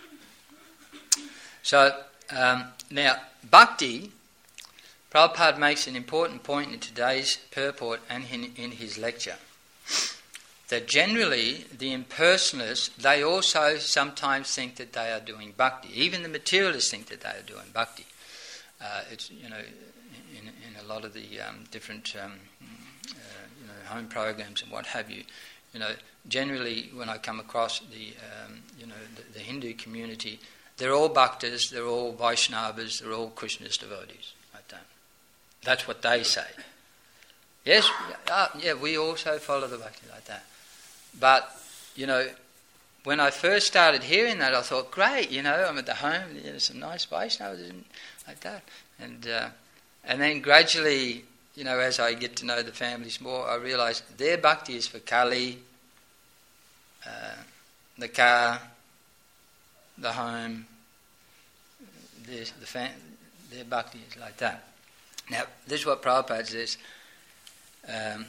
So, um, now, bhakti, Prabhupada makes an important point in today's purport and in, in his lecture, that generally the impersonalists, they also sometimes think that they are doing bhakti. Even the materialists think that they are doing bhakti. Uh, it's, you know, in, in a lot of the um, different um, uh, you know, home programs and what have you, you know, generally when I come across the, um, you know, the, the Hindu community, they're all bhaktas, they're all Vaishnavas, they're all Krishna's devotees. Like that. That's what they say. Yes, uh, yeah, we also follow the bhakti like that. But, you know, when I first started hearing that, I thought, great, you know, I'm at the home, there's some nice Vaishnavas and like that. And uh, and then gradually, you know, as I get to know the families more, I realise their bhakti is for Kali, uh, the car, the home, their, the fam- their bhakti is like that. Now, this is what Prabhupada says. Um,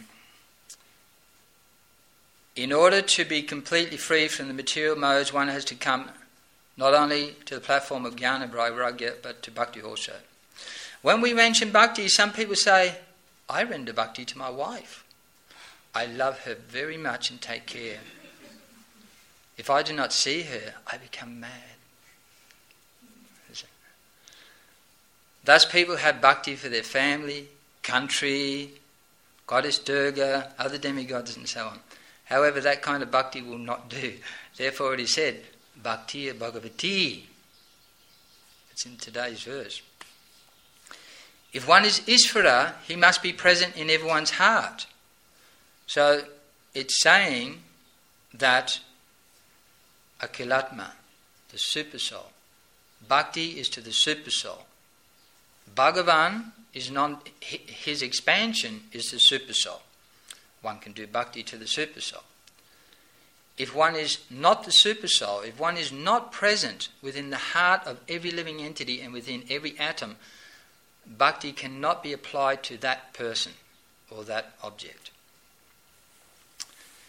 in order to be completely free from the material modes, one has to come not only to the platform of Jnana Vairagya, but to bhakti also. When we mention bhakti, some people say, I render bhakti to my wife. I love her very much and take care. If I do not see her, I become mad. Thus people have bhakti for their family, country, Goddess Durga, other demigods and so on. However, that kind of bhakti will not do. Therefore it is said, Bhakti Bhagavati. It's in today's verse. If one is Ishvara, he must be present in everyone's heart. So it's saying that Akhilatma, the super soul, bhakti is to the super soul. Bhagavan is not, his expansion is the super soul. One can do bhakti to the super soul. If one is not the super soul, if one is not present within the heart of every living entity and within every atom, bhakti cannot be applied to that person or that object.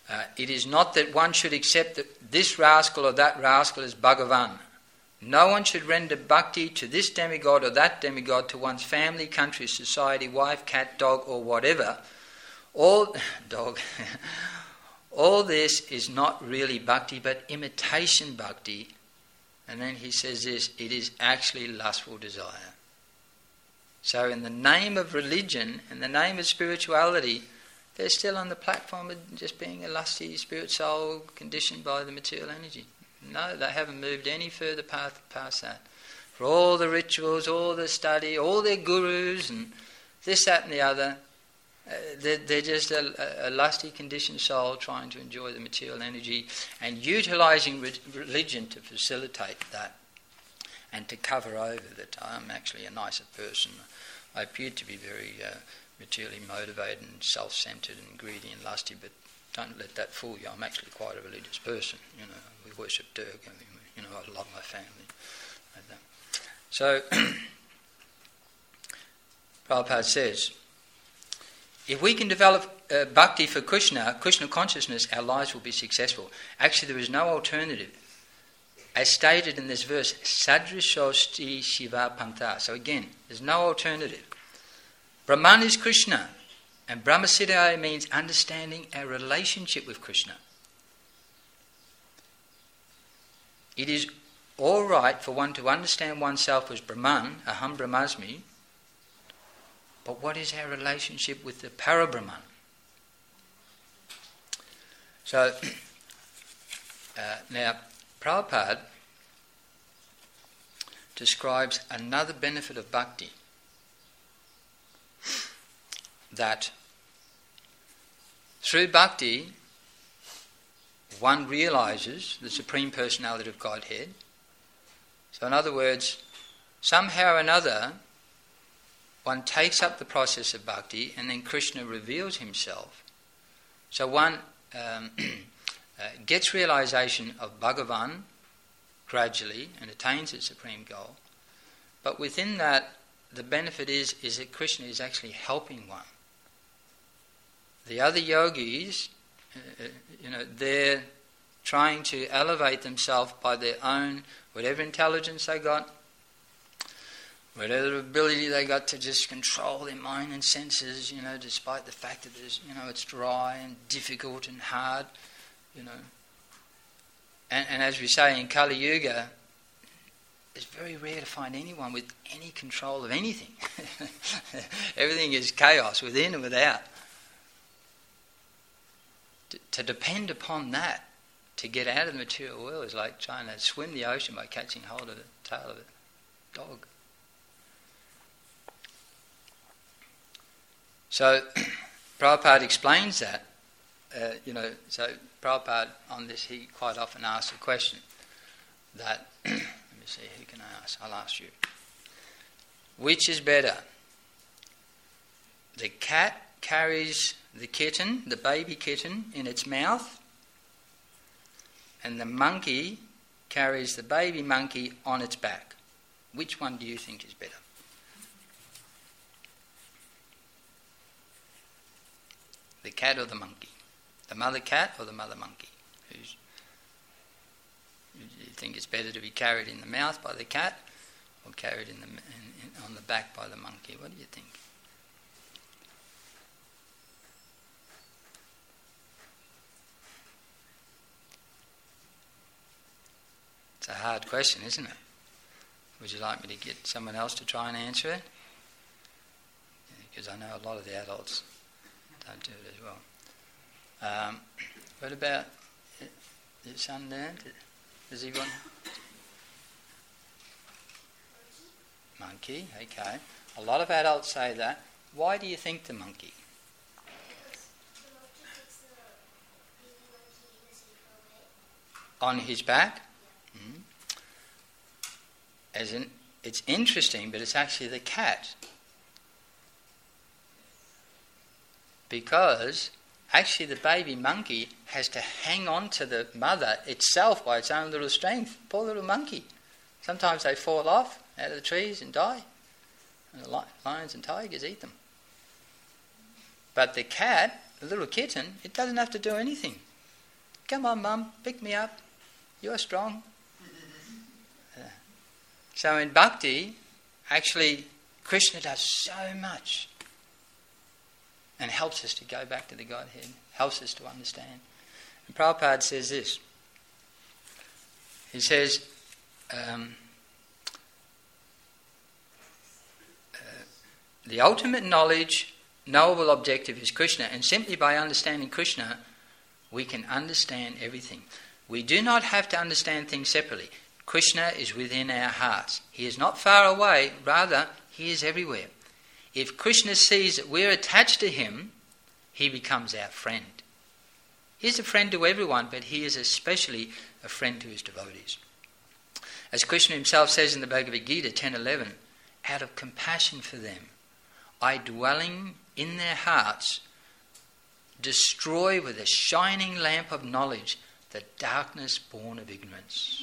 Uh, it is not that one should accept that this rascal or that rascal is Bhagavan. No one should render bhakti to this demigod or that demigod, to one's family, country, society, wife, cat, dog, or whatever. All dog. All this is not really bhakti, but imitation bhakti. And then he says this: it is actually lustful desire. So, in the name of religion, in the name of spirituality, they're still on the platform of just being a lusty spirit soul conditioned by the material energy. No, they haven't moved any further path past that. For all the rituals, all the study, all their gurus and this, that and the other, uh, they're, they're just a, a lusty conditioned soul trying to enjoy the material energy and utilising re- religion to facilitate that and to cover over that I'm actually a nicer person. I appear to be very uh, materially motivated and self-centred and greedy and lusty, but don't let that fool you. I'm actually quite a religious person. You know, we worship Durga. I mean, you know, I love my family. Like that. So, Prabhupada says, if we can develop uh, bhakti for Krishna, Krishna consciousness, our lives will be successful. Actually, there is no alternative. As stated in this verse, Sadrishosti Shiva Pantha. So again, there's no alternative. Brahman is Krishna, and Brahmasiddhaya means understanding our relationship with Krishna. It is all right for one to understand oneself as Brahman, Aham Brahmasmi, but what is our relationship with the Parabrahman? So, uh, now, Prabhupada describes another benefit of bhakti, that through bhakti one realises the Supreme Personality of Godhead. So in other words, somehow or another one takes up the process of bhakti and then Krishna reveals himself. So one um, uh, gets realisation of Bhagavan gradually and attains its supreme goal. But within that, the benefit is, is that Krishna is actually helping one. The other yogis, uh, you know, they're trying to elevate themselves by their own, whatever intelligence they got, whatever ability they got to just control their mind and senses, you know, despite the fact that there's, you know, it's dry and difficult and hard, you know. And, and as we say in Kali Yuga, it's very rare to find anyone with any control of anything. Everything is chaos within and without. To, to depend upon that to get out of the material world is like trying to swim the ocean by catching hold of the tail of a dog. So Prabhupada explains that. Uh, you know, so Prabhupada on this, he quite often asks a question that, let me see, who can I ask? I'll ask you. Which is better? The cat carries the kitten, the baby kitten, in its mouth, and the monkey carries the baby monkey on its back. Which one do you think is better? The cat or the monkey? The mother cat or the mother monkey? Who's, do you think it's better to be carried in the mouth by the cat or carried in the, in, in, on the back by the monkey? What do you think? It's a hard question, isn't it? Would you like me to get someone else to try and answer it? Because I know a lot of the adults don't do it as well. Um, what about your son there? Does he want... Monkey, okay. A lot of adults say that. Why do you think the monkey? On his back? Mm. As in, it's interesting, but it's actually the cat. Because actually the baby monkey has to hang on to the mother itself by its own little strength. Poor little monkey. Sometimes they fall off out of the trees and die. And the lions and tigers eat them. But the cat, the little kitten, it doesn't have to do anything. come on, Mum, pick me up. You're strong. Uh, so in bhakti, actually, Krishna does so much and helps us to go back to the Godhead, helps us to understand. And Prabhupada says this. He says, um, uh, the ultimate knowledge, knowable objective is Krishna, and simply by understanding Krishna, we can understand everything. We do not have to understand things separately. Krishna is within our hearts. He is not far away, rather, he is everywhere. If Krishna sees that we're attached to him, he becomes our friend. He's a friend to everyone, but he is especially a friend to his devotees. As Krishna himself says in the Bhagavad Gita ten eleven, out of compassion for them, I, dwelling in their hearts, destroy with a shining lamp of knowledge the darkness born of ignorance.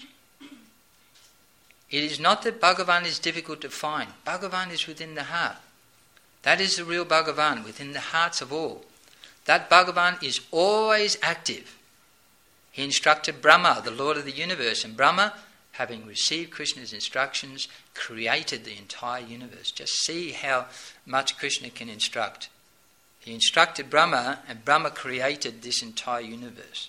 It is not that Bhagavan is difficult to find. Bhagavan is within the heart. That is the real Bhagavan, within the hearts of all. That Bhagavan is always active. He instructed Brahma, the Lord of the universe, and Brahma, having received Krishna's instructions, created the entire universe. Just see how much Krishna can instruct. He instructed Brahma, and Brahma created this entire universe.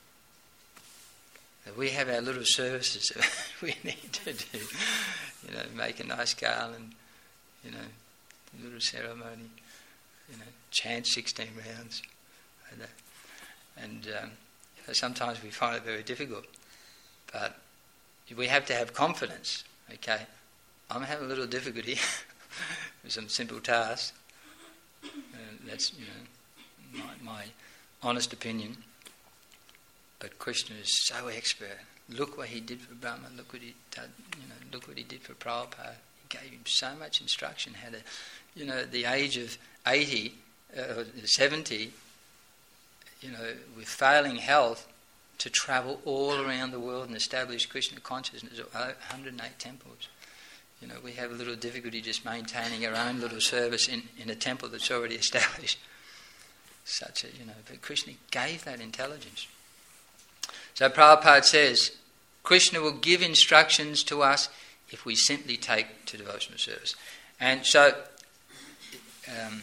We have our little services that we need to do. You know, make a nice garland, you know, a little ceremony, you know, chant sixteen rounds. Like that. And um, you know, sometimes we find it very difficult. But we have to have confidence, okay? I'm having a little difficulty with some simple tasks. Uh, that's, you know, my, my honest opinion. But Krishna is so expert. Look what he did for Brahma. Look what he did. You know. Look what he did for Prabhupada. He gave him so much instruction how to, you know, at the age of eighty, uh, seventy, you know, with failing health, to travel all around the world and establish Krishna consciousness at one hundred eight temples. You know, we have a little difficulty just maintaining our own little service in, in a temple that's already established. Such a, you know, but Krishna gave that intelligence. So Prabhupada says, Krishna will give instructions to us if we simply take to devotional service. And so, um,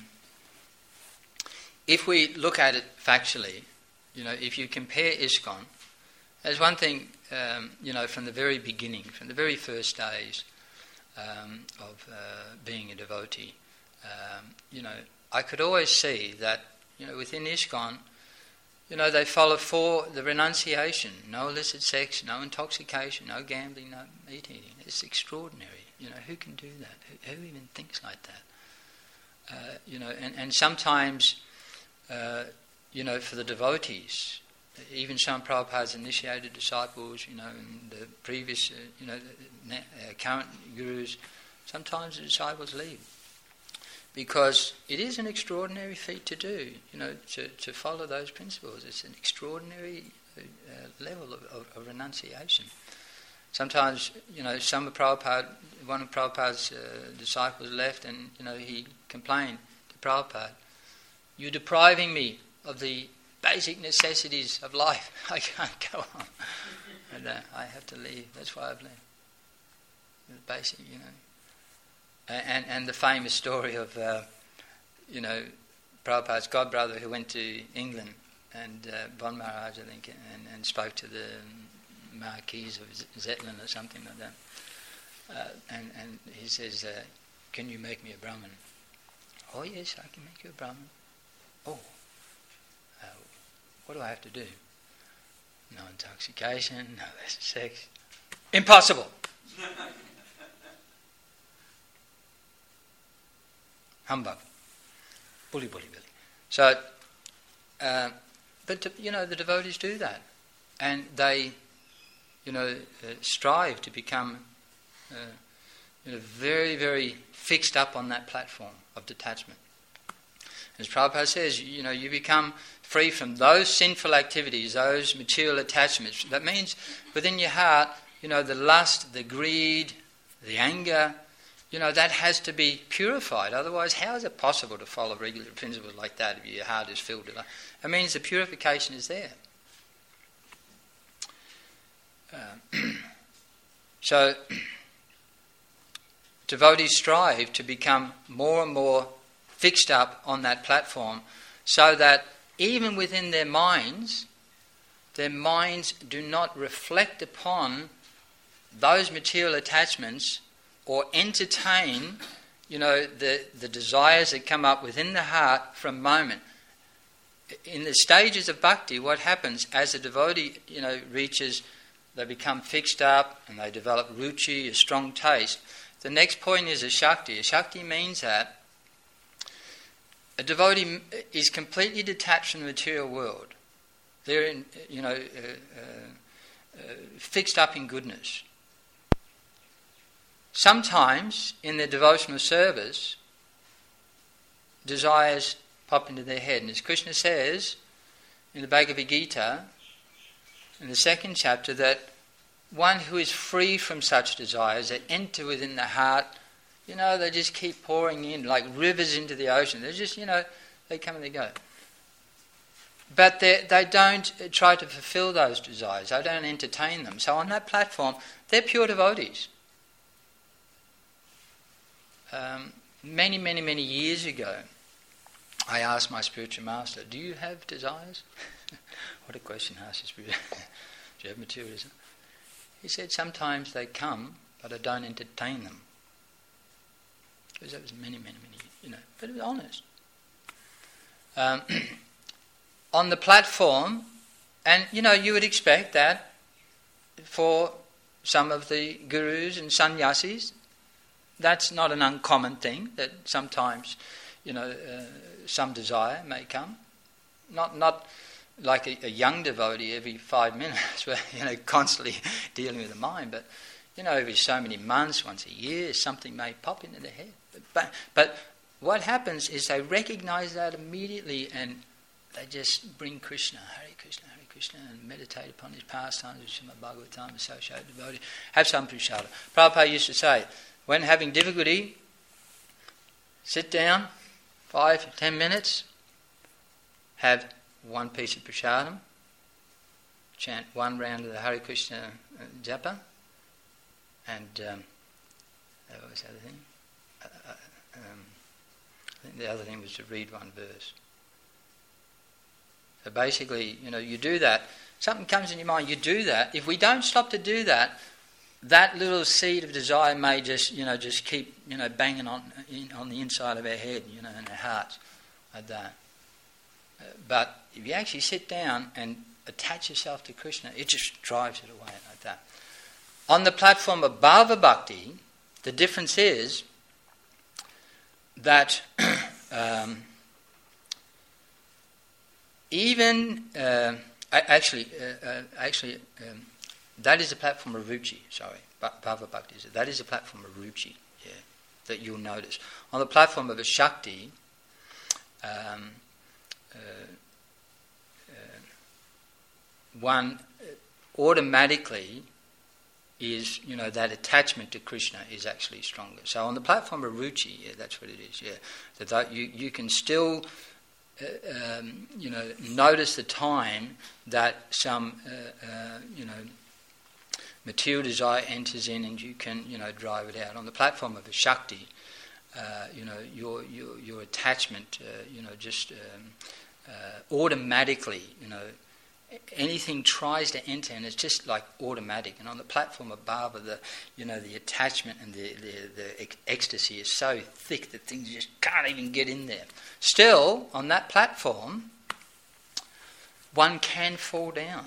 if we look at it factually, you know, if you compare ISKCON, there's one thing, um, you know, from the very beginning, from the very first days um, of uh, being a devotee, um, you know, I could always see that, you know, within ISKCON, you know, they follow for the renunciation, no illicit sex, no intoxication, no gambling, no meat eating. It's extraordinary. You know, who can do that? Who, who even thinks like that? Uh, you know, and, and sometimes, uh, you know, for the devotees, even some Prabhupada's initiated disciples, you know, and the previous, uh, you know, the, uh, current gurus, sometimes the disciples leave. Because it is an extraordinary feat to do, you know, to, to follow those principles. It's an extraordinary uh, level of, of, of renunciation. Sometimes, you know, some of Prabhupada, one of Prabhupada's uh, disciples left, and, you know, he complained to Prabhupada, "You're depriving me of the basic necessities of life. I can't go on. And uh, I have to leave. That's why I've left. The basic, you know." And, and the famous story of, uh, you know, Prabhupada's godbrother who went to England and uh, Bon Maharaj, I think, and, and spoke to the Marquis of Zetland or something like that. Uh, and, and he says, uh, "Can you make me a Brahmin?" "Oh, yes, I can make you a Brahmin." "Oh, uh, what do I have to do?" "No intoxication, no sex." "Impossible." Humbug. Bully, bully, bully. So, uh, but, to, you know, the devotees do that. And they, you know, uh, strive to become, uh, you know, very, very fixed up on that platform of detachment. As Prabhupada says, you know, you become free from those sinful activities, those material attachments. That means within your heart, you know, the lust, the greed, the anger, you know, that has to be purified. Otherwise, how is it possible to follow regular principles like that if your heart is filled with that? It means the purification is there. Uh, so, devotees strive to become more and more fixed up on that platform so that even within their minds, their minds do not reflect upon those material attachments or entertain, you know, the, the desires that come up within the heart for a moment. In the stages of bhakti, what happens as a devotee, you know, reaches, they become fixed up and they develop ruchi, a strong taste. The next point is a shakti. A shakti means that a devotee is completely detached from the material world. They're, in, you know, uh, uh, uh, fixed up in goodness. Sometimes in their devotional service, desires pop into their head. And as Krishna says in the Bhagavad Gita, in the second chapter, that one who is free from such desires, that enter within the heart, you know, they just keep pouring in like rivers into the ocean. They're just, you know, they come and they go. But they they don't try to fulfill those desires. They don't entertain them. So on that platform, they're pure devotees. Um, many, many, many years ago, I asked my spiritual master, do you have desires? What a question to ask a spiritual. Do you have materialism? He said, sometimes they come, but I don't entertain them. Because that was many, many, many years, you know, but it was honest. Um, on the platform, and, you know, you would expect that for some of the gurus and sannyasis, that's not an uncommon thing, that sometimes, you know, uh, some desire may come. Not not like a, a young devotee every five minutes, where, you know, constantly dealing with the mind, but, you know, every so many months, once a year, something may pop into their head. But, but, but what happens is they recognize that immediately and they just bring Krishna, Hare Krishna, Hare Krishna, and meditate upon his pastimes with Srimad Bhagavatam, associated devotee. Have some prasada. Prabhupada used to say, when having difficulty, sit down, five, ten minutes, have one piece of prasadam, chant one round of the Hare Krishna uh, japa, and um, what was the other thing? Uh, uh, um, I think the other thing was to read one verse. So basically, you know, you do that, something comes in your mind, you do that. If we don't stop to do that, that little seed of desire may just, you know, just keep, you know, banging on in, on the inside of our head, you know, in our hearts, like that. Uh, but if you actually sit down and attach yourself to Krishna, it just drives it away like that. On the platform of Bhava Bhakti, the difference is that um, even uh, actually, uh, uh, actually. Um, That is a platform of ruchi, sorry, Bhava Bhakti. That is a platform of ruchi, yeah, that you'll notice. On the platform of a Shakti, um, uh, uh, one automatically is, you know, that attachment to Krishna is actually stronger. So on the platform of ruchi, yeah, that's what it is, yeah. That, that you, you can still, uh, um, you know, notice the time that some, uh, uh, you know, material desire enters in, and you can, you know, drive it out. On the platform of a Shakti, uh, you know, your your your attachment, uh, you know, just um, uh, automatically, you know, anything tries to enter, and it's just like automatic. And on the platform of Bhava, the, you know, the attachment and the the, the ecstasy is so thick that things just can't even get in there. Still, on that platform, one can fall down.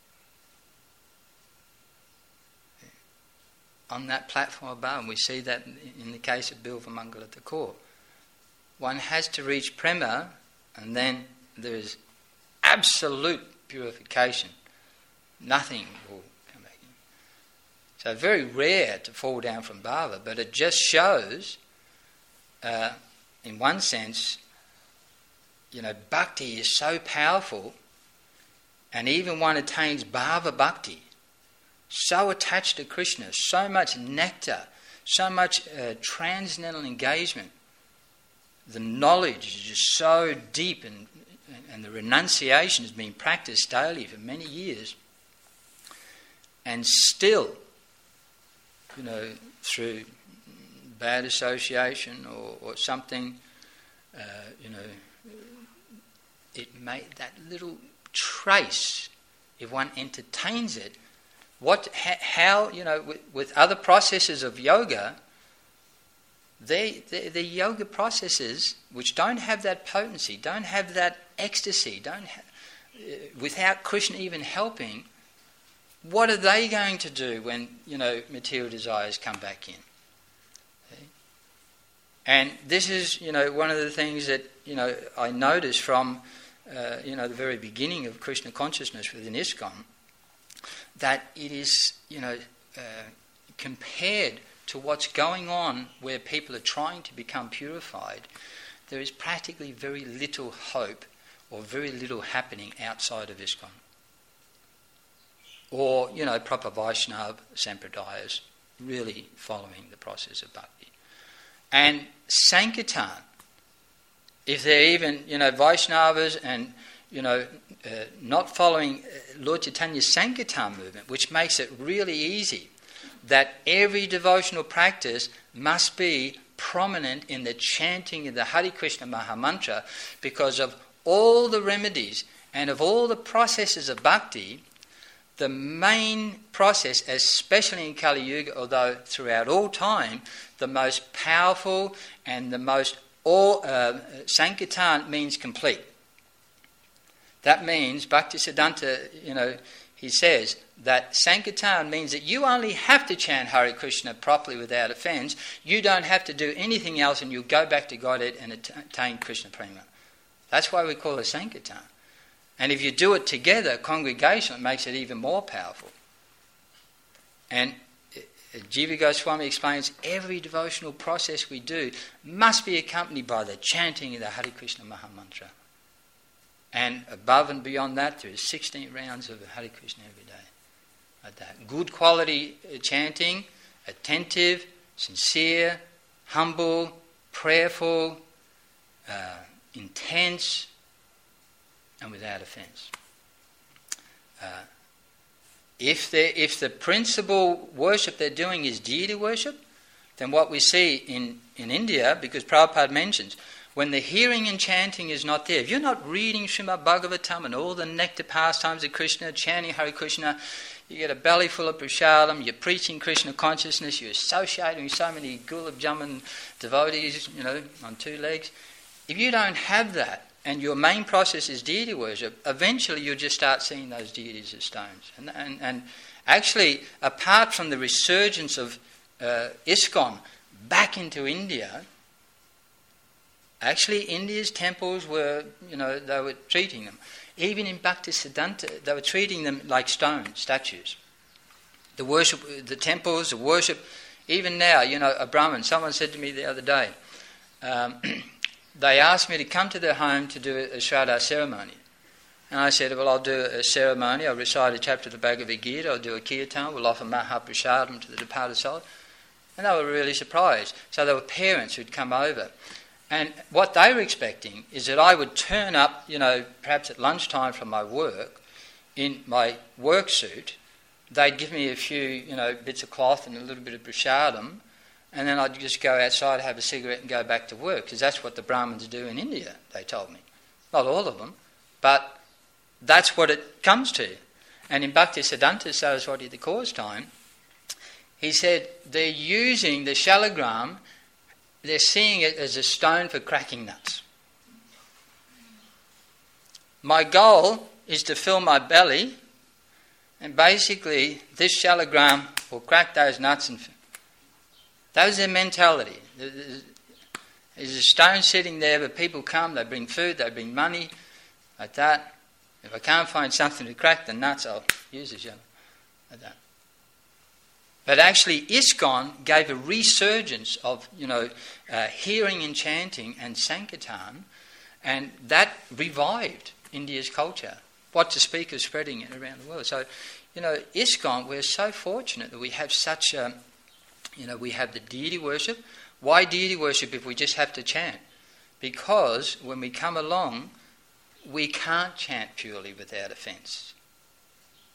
On that platform above, and we see that in the case of Bilva Mangala Thakur. One has to reach prema, and then there is absolute purification. Nothing will come back in. So very rare to fall down from bhava, but it just shows, uh, in one sense, you know, bhakti is so powerful, and even one attains bhava bhakti, so attached to Krishna, so much nectar, so much uh, transcendental engagement. The knowledge is just so deep, and, and the renunciation has been practiced daily for many years. and still, you know, through bad association or, or something, uh, you know, it may, that little trace, if one entertains it, what, how, you know, with, with other processes of yoga, they, the, the yoga processes which don't have that potency, don't have that ecstasy, don't ha- uh, without Krishna even helping, what are they going to do when, you know, material desires come back in? Okay? And this is, you know, one of the things that, you know, I noticed from, uh, you know, the very beginning of Krishna consciousness within ISKCON, that it is, you know, uh, compared to what's going on where people are trying to become purified, there is practically very little hope or very little happening outside of ISKCON. Or, you know, proper Vaishnava Sampradayas really following the process of bhakti. And Sankirtan, if they're even, you know, Vaishnavas and, you know, uh, not following Lord Chaitanya's Sankirtan movement, which makes it really easy that every devotional practice must be prominent in the chanting of the Hare Krishna Mahamantra, because of all the remedies and of all the processes of bhakti, the main process, especially in Kali Yuga, although throughout all time, the most powerful and the most, all, uh, Sankirtan means complete. That means, Bhaktisiddhanta, you know, he says that Sankirtan means that you only have to chant Hare Krishna properly without offence. You don't have to do anything else, and you'll go back to Godhead and attain Krishna Prema. That's why we call it Sankirtan. And if you do it together, congregational, it makes it even more powerful. And Jiva Goswami explains every devotional process we do must be accompanied by the chanting of the Hare Krishna Mahamantra. And above and beyond that, there is sixteen rounds of Hare Krishna every day. Like that. Good quality chanting, attentive, sincere, humble, prayerful, uh, intense, and without offence. Uh, if, if the principal worship they're doing is deity worship, then what we see in, in India, because Prabhupada mentions, when the hearing and chanting is not there, if you're not reading Srimad Bhagavatam and all the nectar pastimes of Krishna, chanting Hare Krishna, you get a belly full of prasadam, you're preaching Krishna consciousness, you're associating with so many Gulab Jamun devotees, you know, on two legs. If you don't have that, and your main process is deity worship, eventually you'll just start seeing those deities as stones. And, and, and actually, apart from the resurgence of uh, ISKCON back into India, actually India's temples were, you know, they were treating them. Even in Bhaktisiddhanta, they were treating them like stone statues. The worship, the temples, the worship, even now, you know, a Brahmin, someone said to me the other day, um, they asked me to come to their home to do a Shraddha ceremony. And I said, well, I'll do a ceremony, I'll recite a chapter of the Bhagavad Gita, I'll do a kirtan, we'll offer Mahaprasadam to the departed soul. And they were really surprised. So there were parents who'd come over. And what they were expecting is that I would turn up, you know, perhaps at lunchtime from my work, in my work suit. They'd give me a few, you know, bits of cloth and a little bit of prasadam, and then I'd just go outside, have a cigarette and go back to work, because that's what the Brahmins do in India, they told me. Not all of them, but that's what it comes to. And in Bhaktisiddhanta Saraswati Thakur's time, he said they're using the shalagram, they're seeing it as a stone for cracking nuts. My goal is to fill my belly, and basically this shalagram will crack those nuts. And that was their mentality. There's a stone sitting there, but people come, they bring food, they bring money, like that. If I can't find something to crack the nuts, I'll use the shalagram, like that. But actually, ISKCON gave a resurgence of, you know, uh, hearing and chanting and Sankirtan, and that revived India's culture. What to speak of spreading it around the world. So, you know, ISKCON, we're so fortunate that we have such, um, you know, we have the deity worship. Why deity worship if we just have to chant? Because when we come along, we can't chant purely without offence.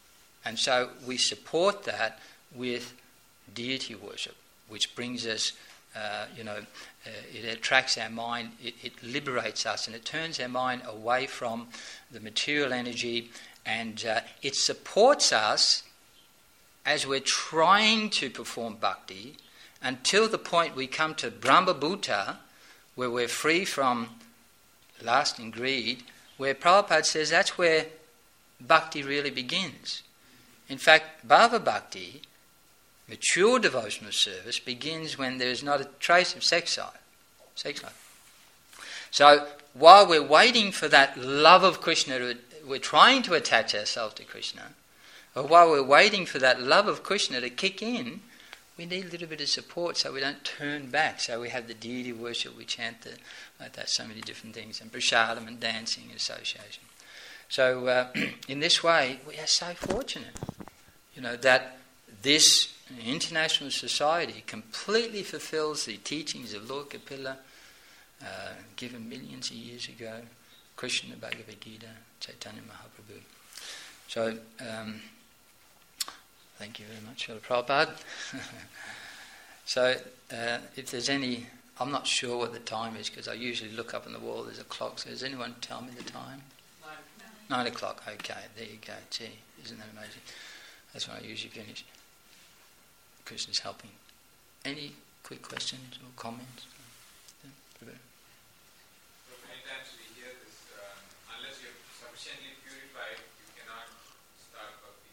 And so we support that with deity worship, which brings us, uh, you know, uh, it attracts our mind, it, it liberates us, and it turns our mind away from the material energy, and uh, it supports us as we're trying to perform bhakti until the point we come to Brahma Bhuta, where we're free from lasting greed, where Prabhupada says that's where bhakti really begins. In fact, Bhava Bhakti, mature devotional service, begins when there is not a trace of sex life. Sex life. So while we're waiting for that love of Krishna, to, we're trying to attach ourselves to Krishna, or while we're waiting for that love of Krishna to kick in, we need a little bit of support so we don't turn back. So we have the deity worship, we chant the, like that, so many different things, and prasadam and dancing and association. So uh, in this way, we are so fortunate, you know, that this international society completely fulfills the teachings of Lord Kapila, uh, given millions of years ago, Krishna Bhagavad Gita, Chaitanya Mahaprabhu. So, um, thank you very much, Srila Prabhupada. So, uh, if there's any, I'm not sure what the time is because I usually look up on the wall, there's a clock. So, does anyone tell me the time? Nine. Nine o'clock, okay, there you go. Gee, isn't that amazing? That's when I usually finish. Krishna's helping. Any quick questions or comments? Many times we hear this, um, unless you're sufficiently purified, you cannot start bhakti.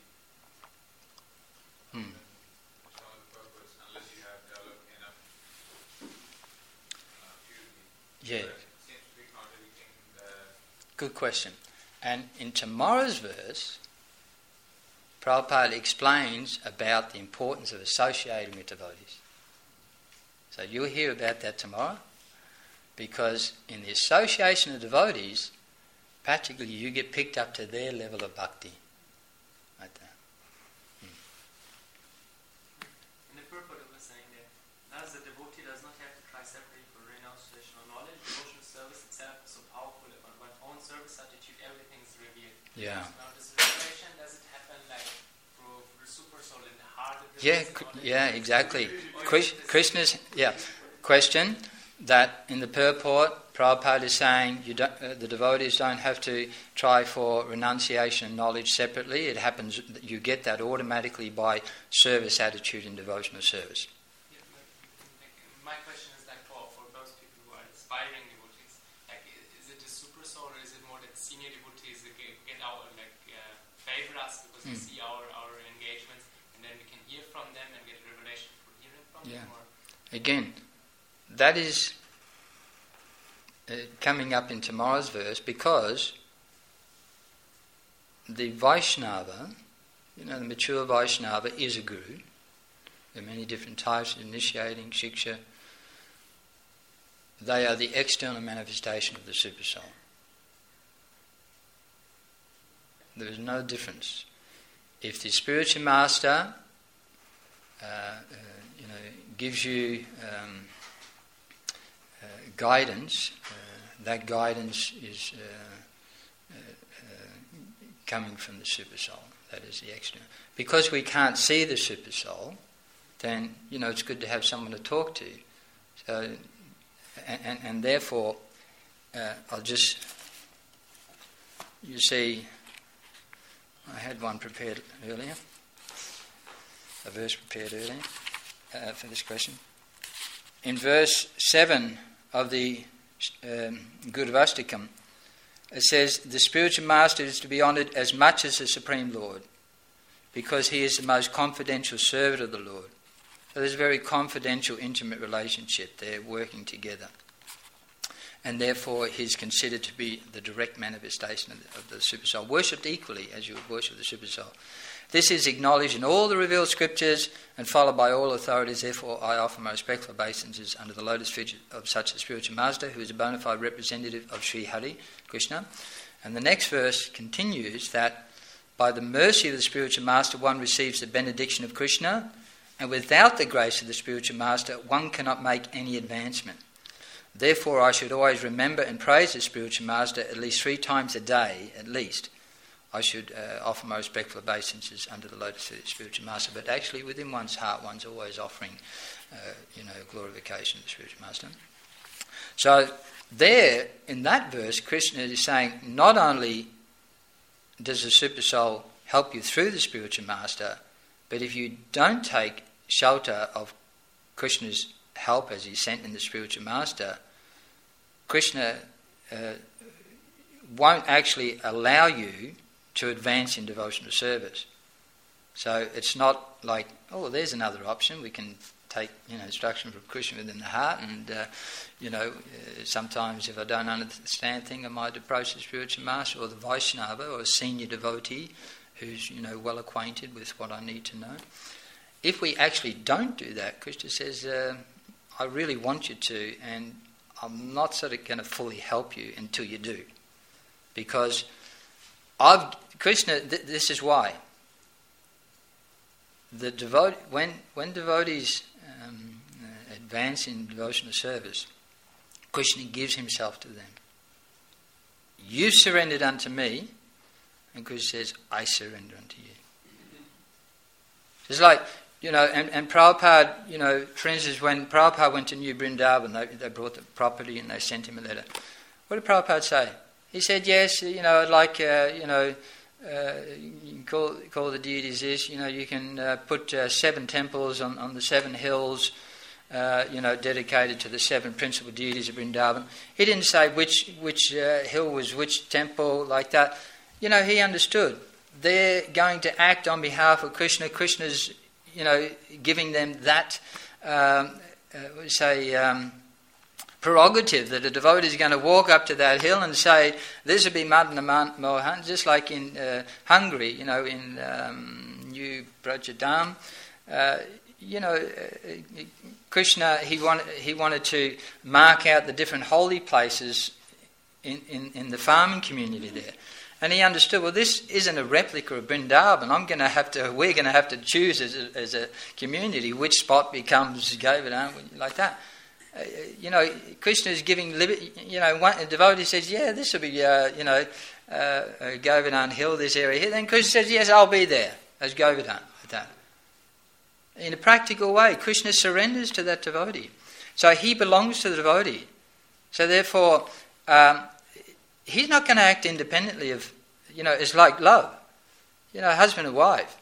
Hmm. That's not the purpose, unless you have developed enough uh, purity. Yeah. But it seems to be contradicting the... Good question. And in tomorrow's verse, Prabhupada explains about the importance of associating with devotees. So you'll hear about that tomorrow, because in the association of devotees, practically you get picked up to their level of bhakti. Like that. Hmm. In the purport it was saying that as the devotee does not have to try separately for renunciation or knowledge, devotional service itself is so powerful that on one's own service attitude everything is revealed. Yeah. Now this revelation, does it happen like through the super soul in the heart of the Yeah, yeah, exactly. Krishna's, yeah. Question that in the purport, Prabhupada is saying you don't, uh, the devotees don't have to try for renunciation and knowledge separately. It happens, you get that automatically by service attitude and devotional service. Yeah, like, my question is like for, for those people who are aspiring devotees, like is it the super soul or is it more that senior devotees that get, get our like uh, favor us because Mm. they see our, our engagements and then we can hear from them and get revelation for hearing from Yeah. them? Or Again, that is uh, coming up in tomorrow's verse, because the Vaishnava, you know, the mature Vaishnava is a guru. There are many different types of initiating, shiksha. They are the external manifestation of the super soul. There is no difference. If the spiritual master uh, uh, you know, gives you um, uh, guidance, uh, that guidance is uh, uh, uh, coming from the super soul. That is the external. Because we can't see the super soul, then, you know, it's good to have someone to talk to. So, and, and, and therefore, uh, I'll just, you see, I had one prepared earlier, a verse prepared earlier uh, for this question. In verse seven of the um, Gurvastikam, it says, the spiritual master is to be honoured as much as the Supreme Lord, because he is the most confidential servant of the Lord. So there's a very confidential, intimate relationship there working together. And therefore he is considered to be the direct manifestation of the, of the Super Soul, worshipped equally as you would worship the Super Soul. This is acknowledged in all the revealed scriptures and followed by all authorities. Therefore I offer my respectful obeisances under the lotus feet of such a spiritual master who is a bona fide representative of Sri Hari Krishna. And the next verse continues that by the mercy of the spiritual master one receives the benediction of Krishna, and without the grace of the spiritual master one cannot make any advancement. Therefore I should always remember and praise the spiritual master at least three times a day, at least. I should uh, offer my respectful obeisances under the lotus feet of the spiritual master. But actually, within one's heart, one's always offering, uh, you know, glorification of the spiritual master. So there, in that verse, Krishna is saying, not only does the super soul help you through the spiritual master, but if you don't take shelter of Krishna's help as he sent in the spiritual master, Krishna uh, won't actually allow you to advance in devotional service. So it's not like, oh, there's another option. We can take, you know, instruction from Krishna within the heart, and uh, you know, uh, sometimes if I don't understand a thing, I might approach the spiritual master or the Vaishnava or a senior devotee who's, you know, well acquainted with what I need to know. If we actually don't do that, Krishna says, uh, I really want you to, and I'm not sort of going to fully help you until you do. Because I've, Krishna, th- this is why. The devote, when, when devotees um, uh, advance in devotional service, Krishna gives himself to them. You surrendered unto me, and Krishna says, I surrender unto you. It's like, you know, and, and Prabhupada, you know, for instance, when Prabhupada went to New Vrindavan, they, they brought the property and they sent him a letter. What did Prabhupada say? He said, yes, you know, I'd like, uh, you know, uh, you can call, call the deities this, you know, you can uh, put uh, seven temples on, on the seven hills, uh, you know, dedicated to the seven principal deities of Vrindavan. He didn't say which, which uh, hill was which temple, like that. You know, he understood. They're going to act on behalf of Krishna. Krishna's, you know, giving them that, um, uh, say, um, prerogative that a devotee is going to walk up to that hill and say, this will be Madana Mohan, just like in uh, Hungary, you know, in um, New Brajadam. Uh, you know, uh, Krishna, he wanted, he wanted to mark out the different holy places in, in, in the farming community there. And he understood, well, this isn't a replica of Vrindavan. I'm going to have to, we're going to have to choose as a, as a community which spot becomes Govardhan, like that. Uh, you know, Krishna is giving liberty. You know, one a devotee says, yeah, this will be, uh, you know, uh, Govardhan Hill, this area here. Then Krishna says, yes, I'll be there as Govardhan, like that. In a practical way, Krishna surrenders to that devotee. So he belongs to the devotee. So therefore, um, he's not going to act independently of, you know, it's like love. You know, husband and wife.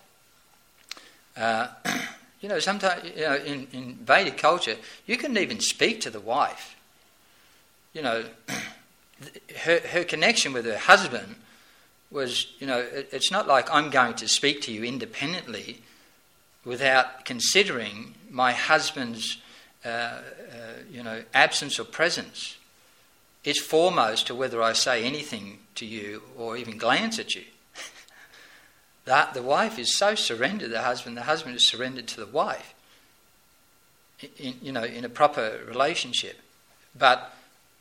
Uh, you know, sometimes, you know, in, in Vedic culture, you couldn't even speak to the wife. You know, her, her connection with her husband was, you know, it, it's not like I'm going to speak to you independently without considering my husband's, uh, uh, you know, absence or presence. It's foremost to whether I say anything to you or even glance at you. That the wife is so surrendered to the husband, the husband is surrendered to the wife. In, you know, in a proper relationship, but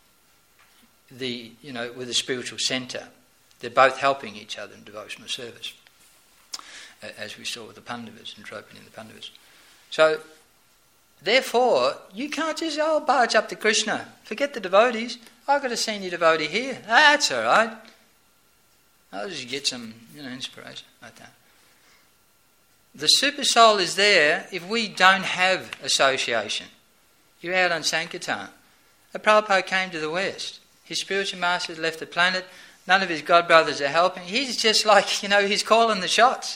the you know with a spiritual centre, they're both helping each other in devotional service, as we saw with the Pandavas and Draupadi and the Pandavas. So, therefore, you can't just oh barge up to Krishna. Forget the devotees. I've got a senior devotee here. That's all right. I'll just get some, you know, inspiration like that. The super soul is there if we don't have association. You're out on Sankirtan. A Prabhupada came to the West. His spiritual master left the planet. None of his godbrothers are helping. He's just like, you know, he's calling the shots.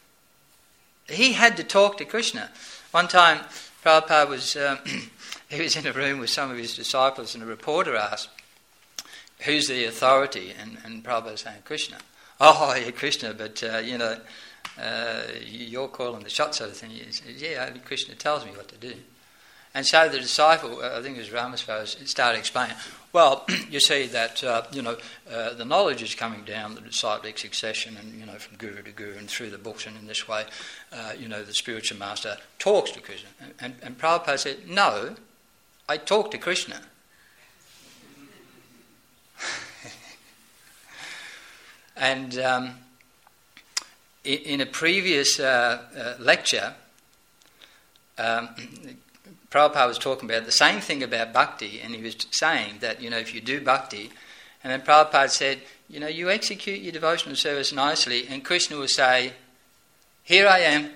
He had to talk to Krishna. One time, Prabhupada was, um, he was in a room with some of his disciples and a reporter asked, who's the authority? And, and Prabhupada was saying, Krishna. Oh, yeah, Krishna, but, uh, you know, uh, you're calling the shots sort of thing. He said, yeah, only Krishna tells me what to do. And so the disciple, I think it was Ramaswamy, started explaining, well, you see that, uh, you know, uh, the knowledge is coming down the disciplic succession and, you know, from guru to guru and through the books, and in this way, uh, you know, the spiritual master talks to Krishna. And, and, and Prabhupada said, no, I talk to Krishna. And um, in, in a previous uh, uh, lecture, um, Prabhupada was talking about the same thing about bhakti, and he was saying that, you know, if you do bhakti And then Prabhupada said, you know, you execute your devotional service nicely, and Krishna will say, here I am.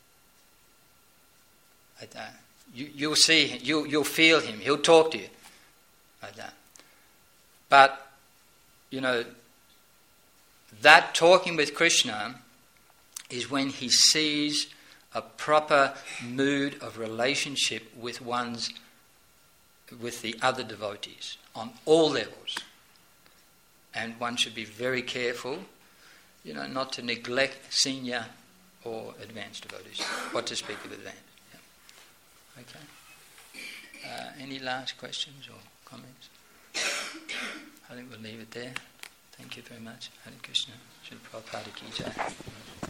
Like that. You, you'll see him, you'll, you'll feel him, he'll talk to you. Like that. But, you know, that talking with Krishna is when he sees a proper mood of relationship with one's, with the other devotees on all levels. And one should be very careful, you know, not to neglect senior or advanced devotees. What to speak of advanced. Yeah. Okay. Uh, any last questions or comments? I think we'll leave it there. Thank you very much. Hare Krishna. Srila Prabhupada Ki Jai.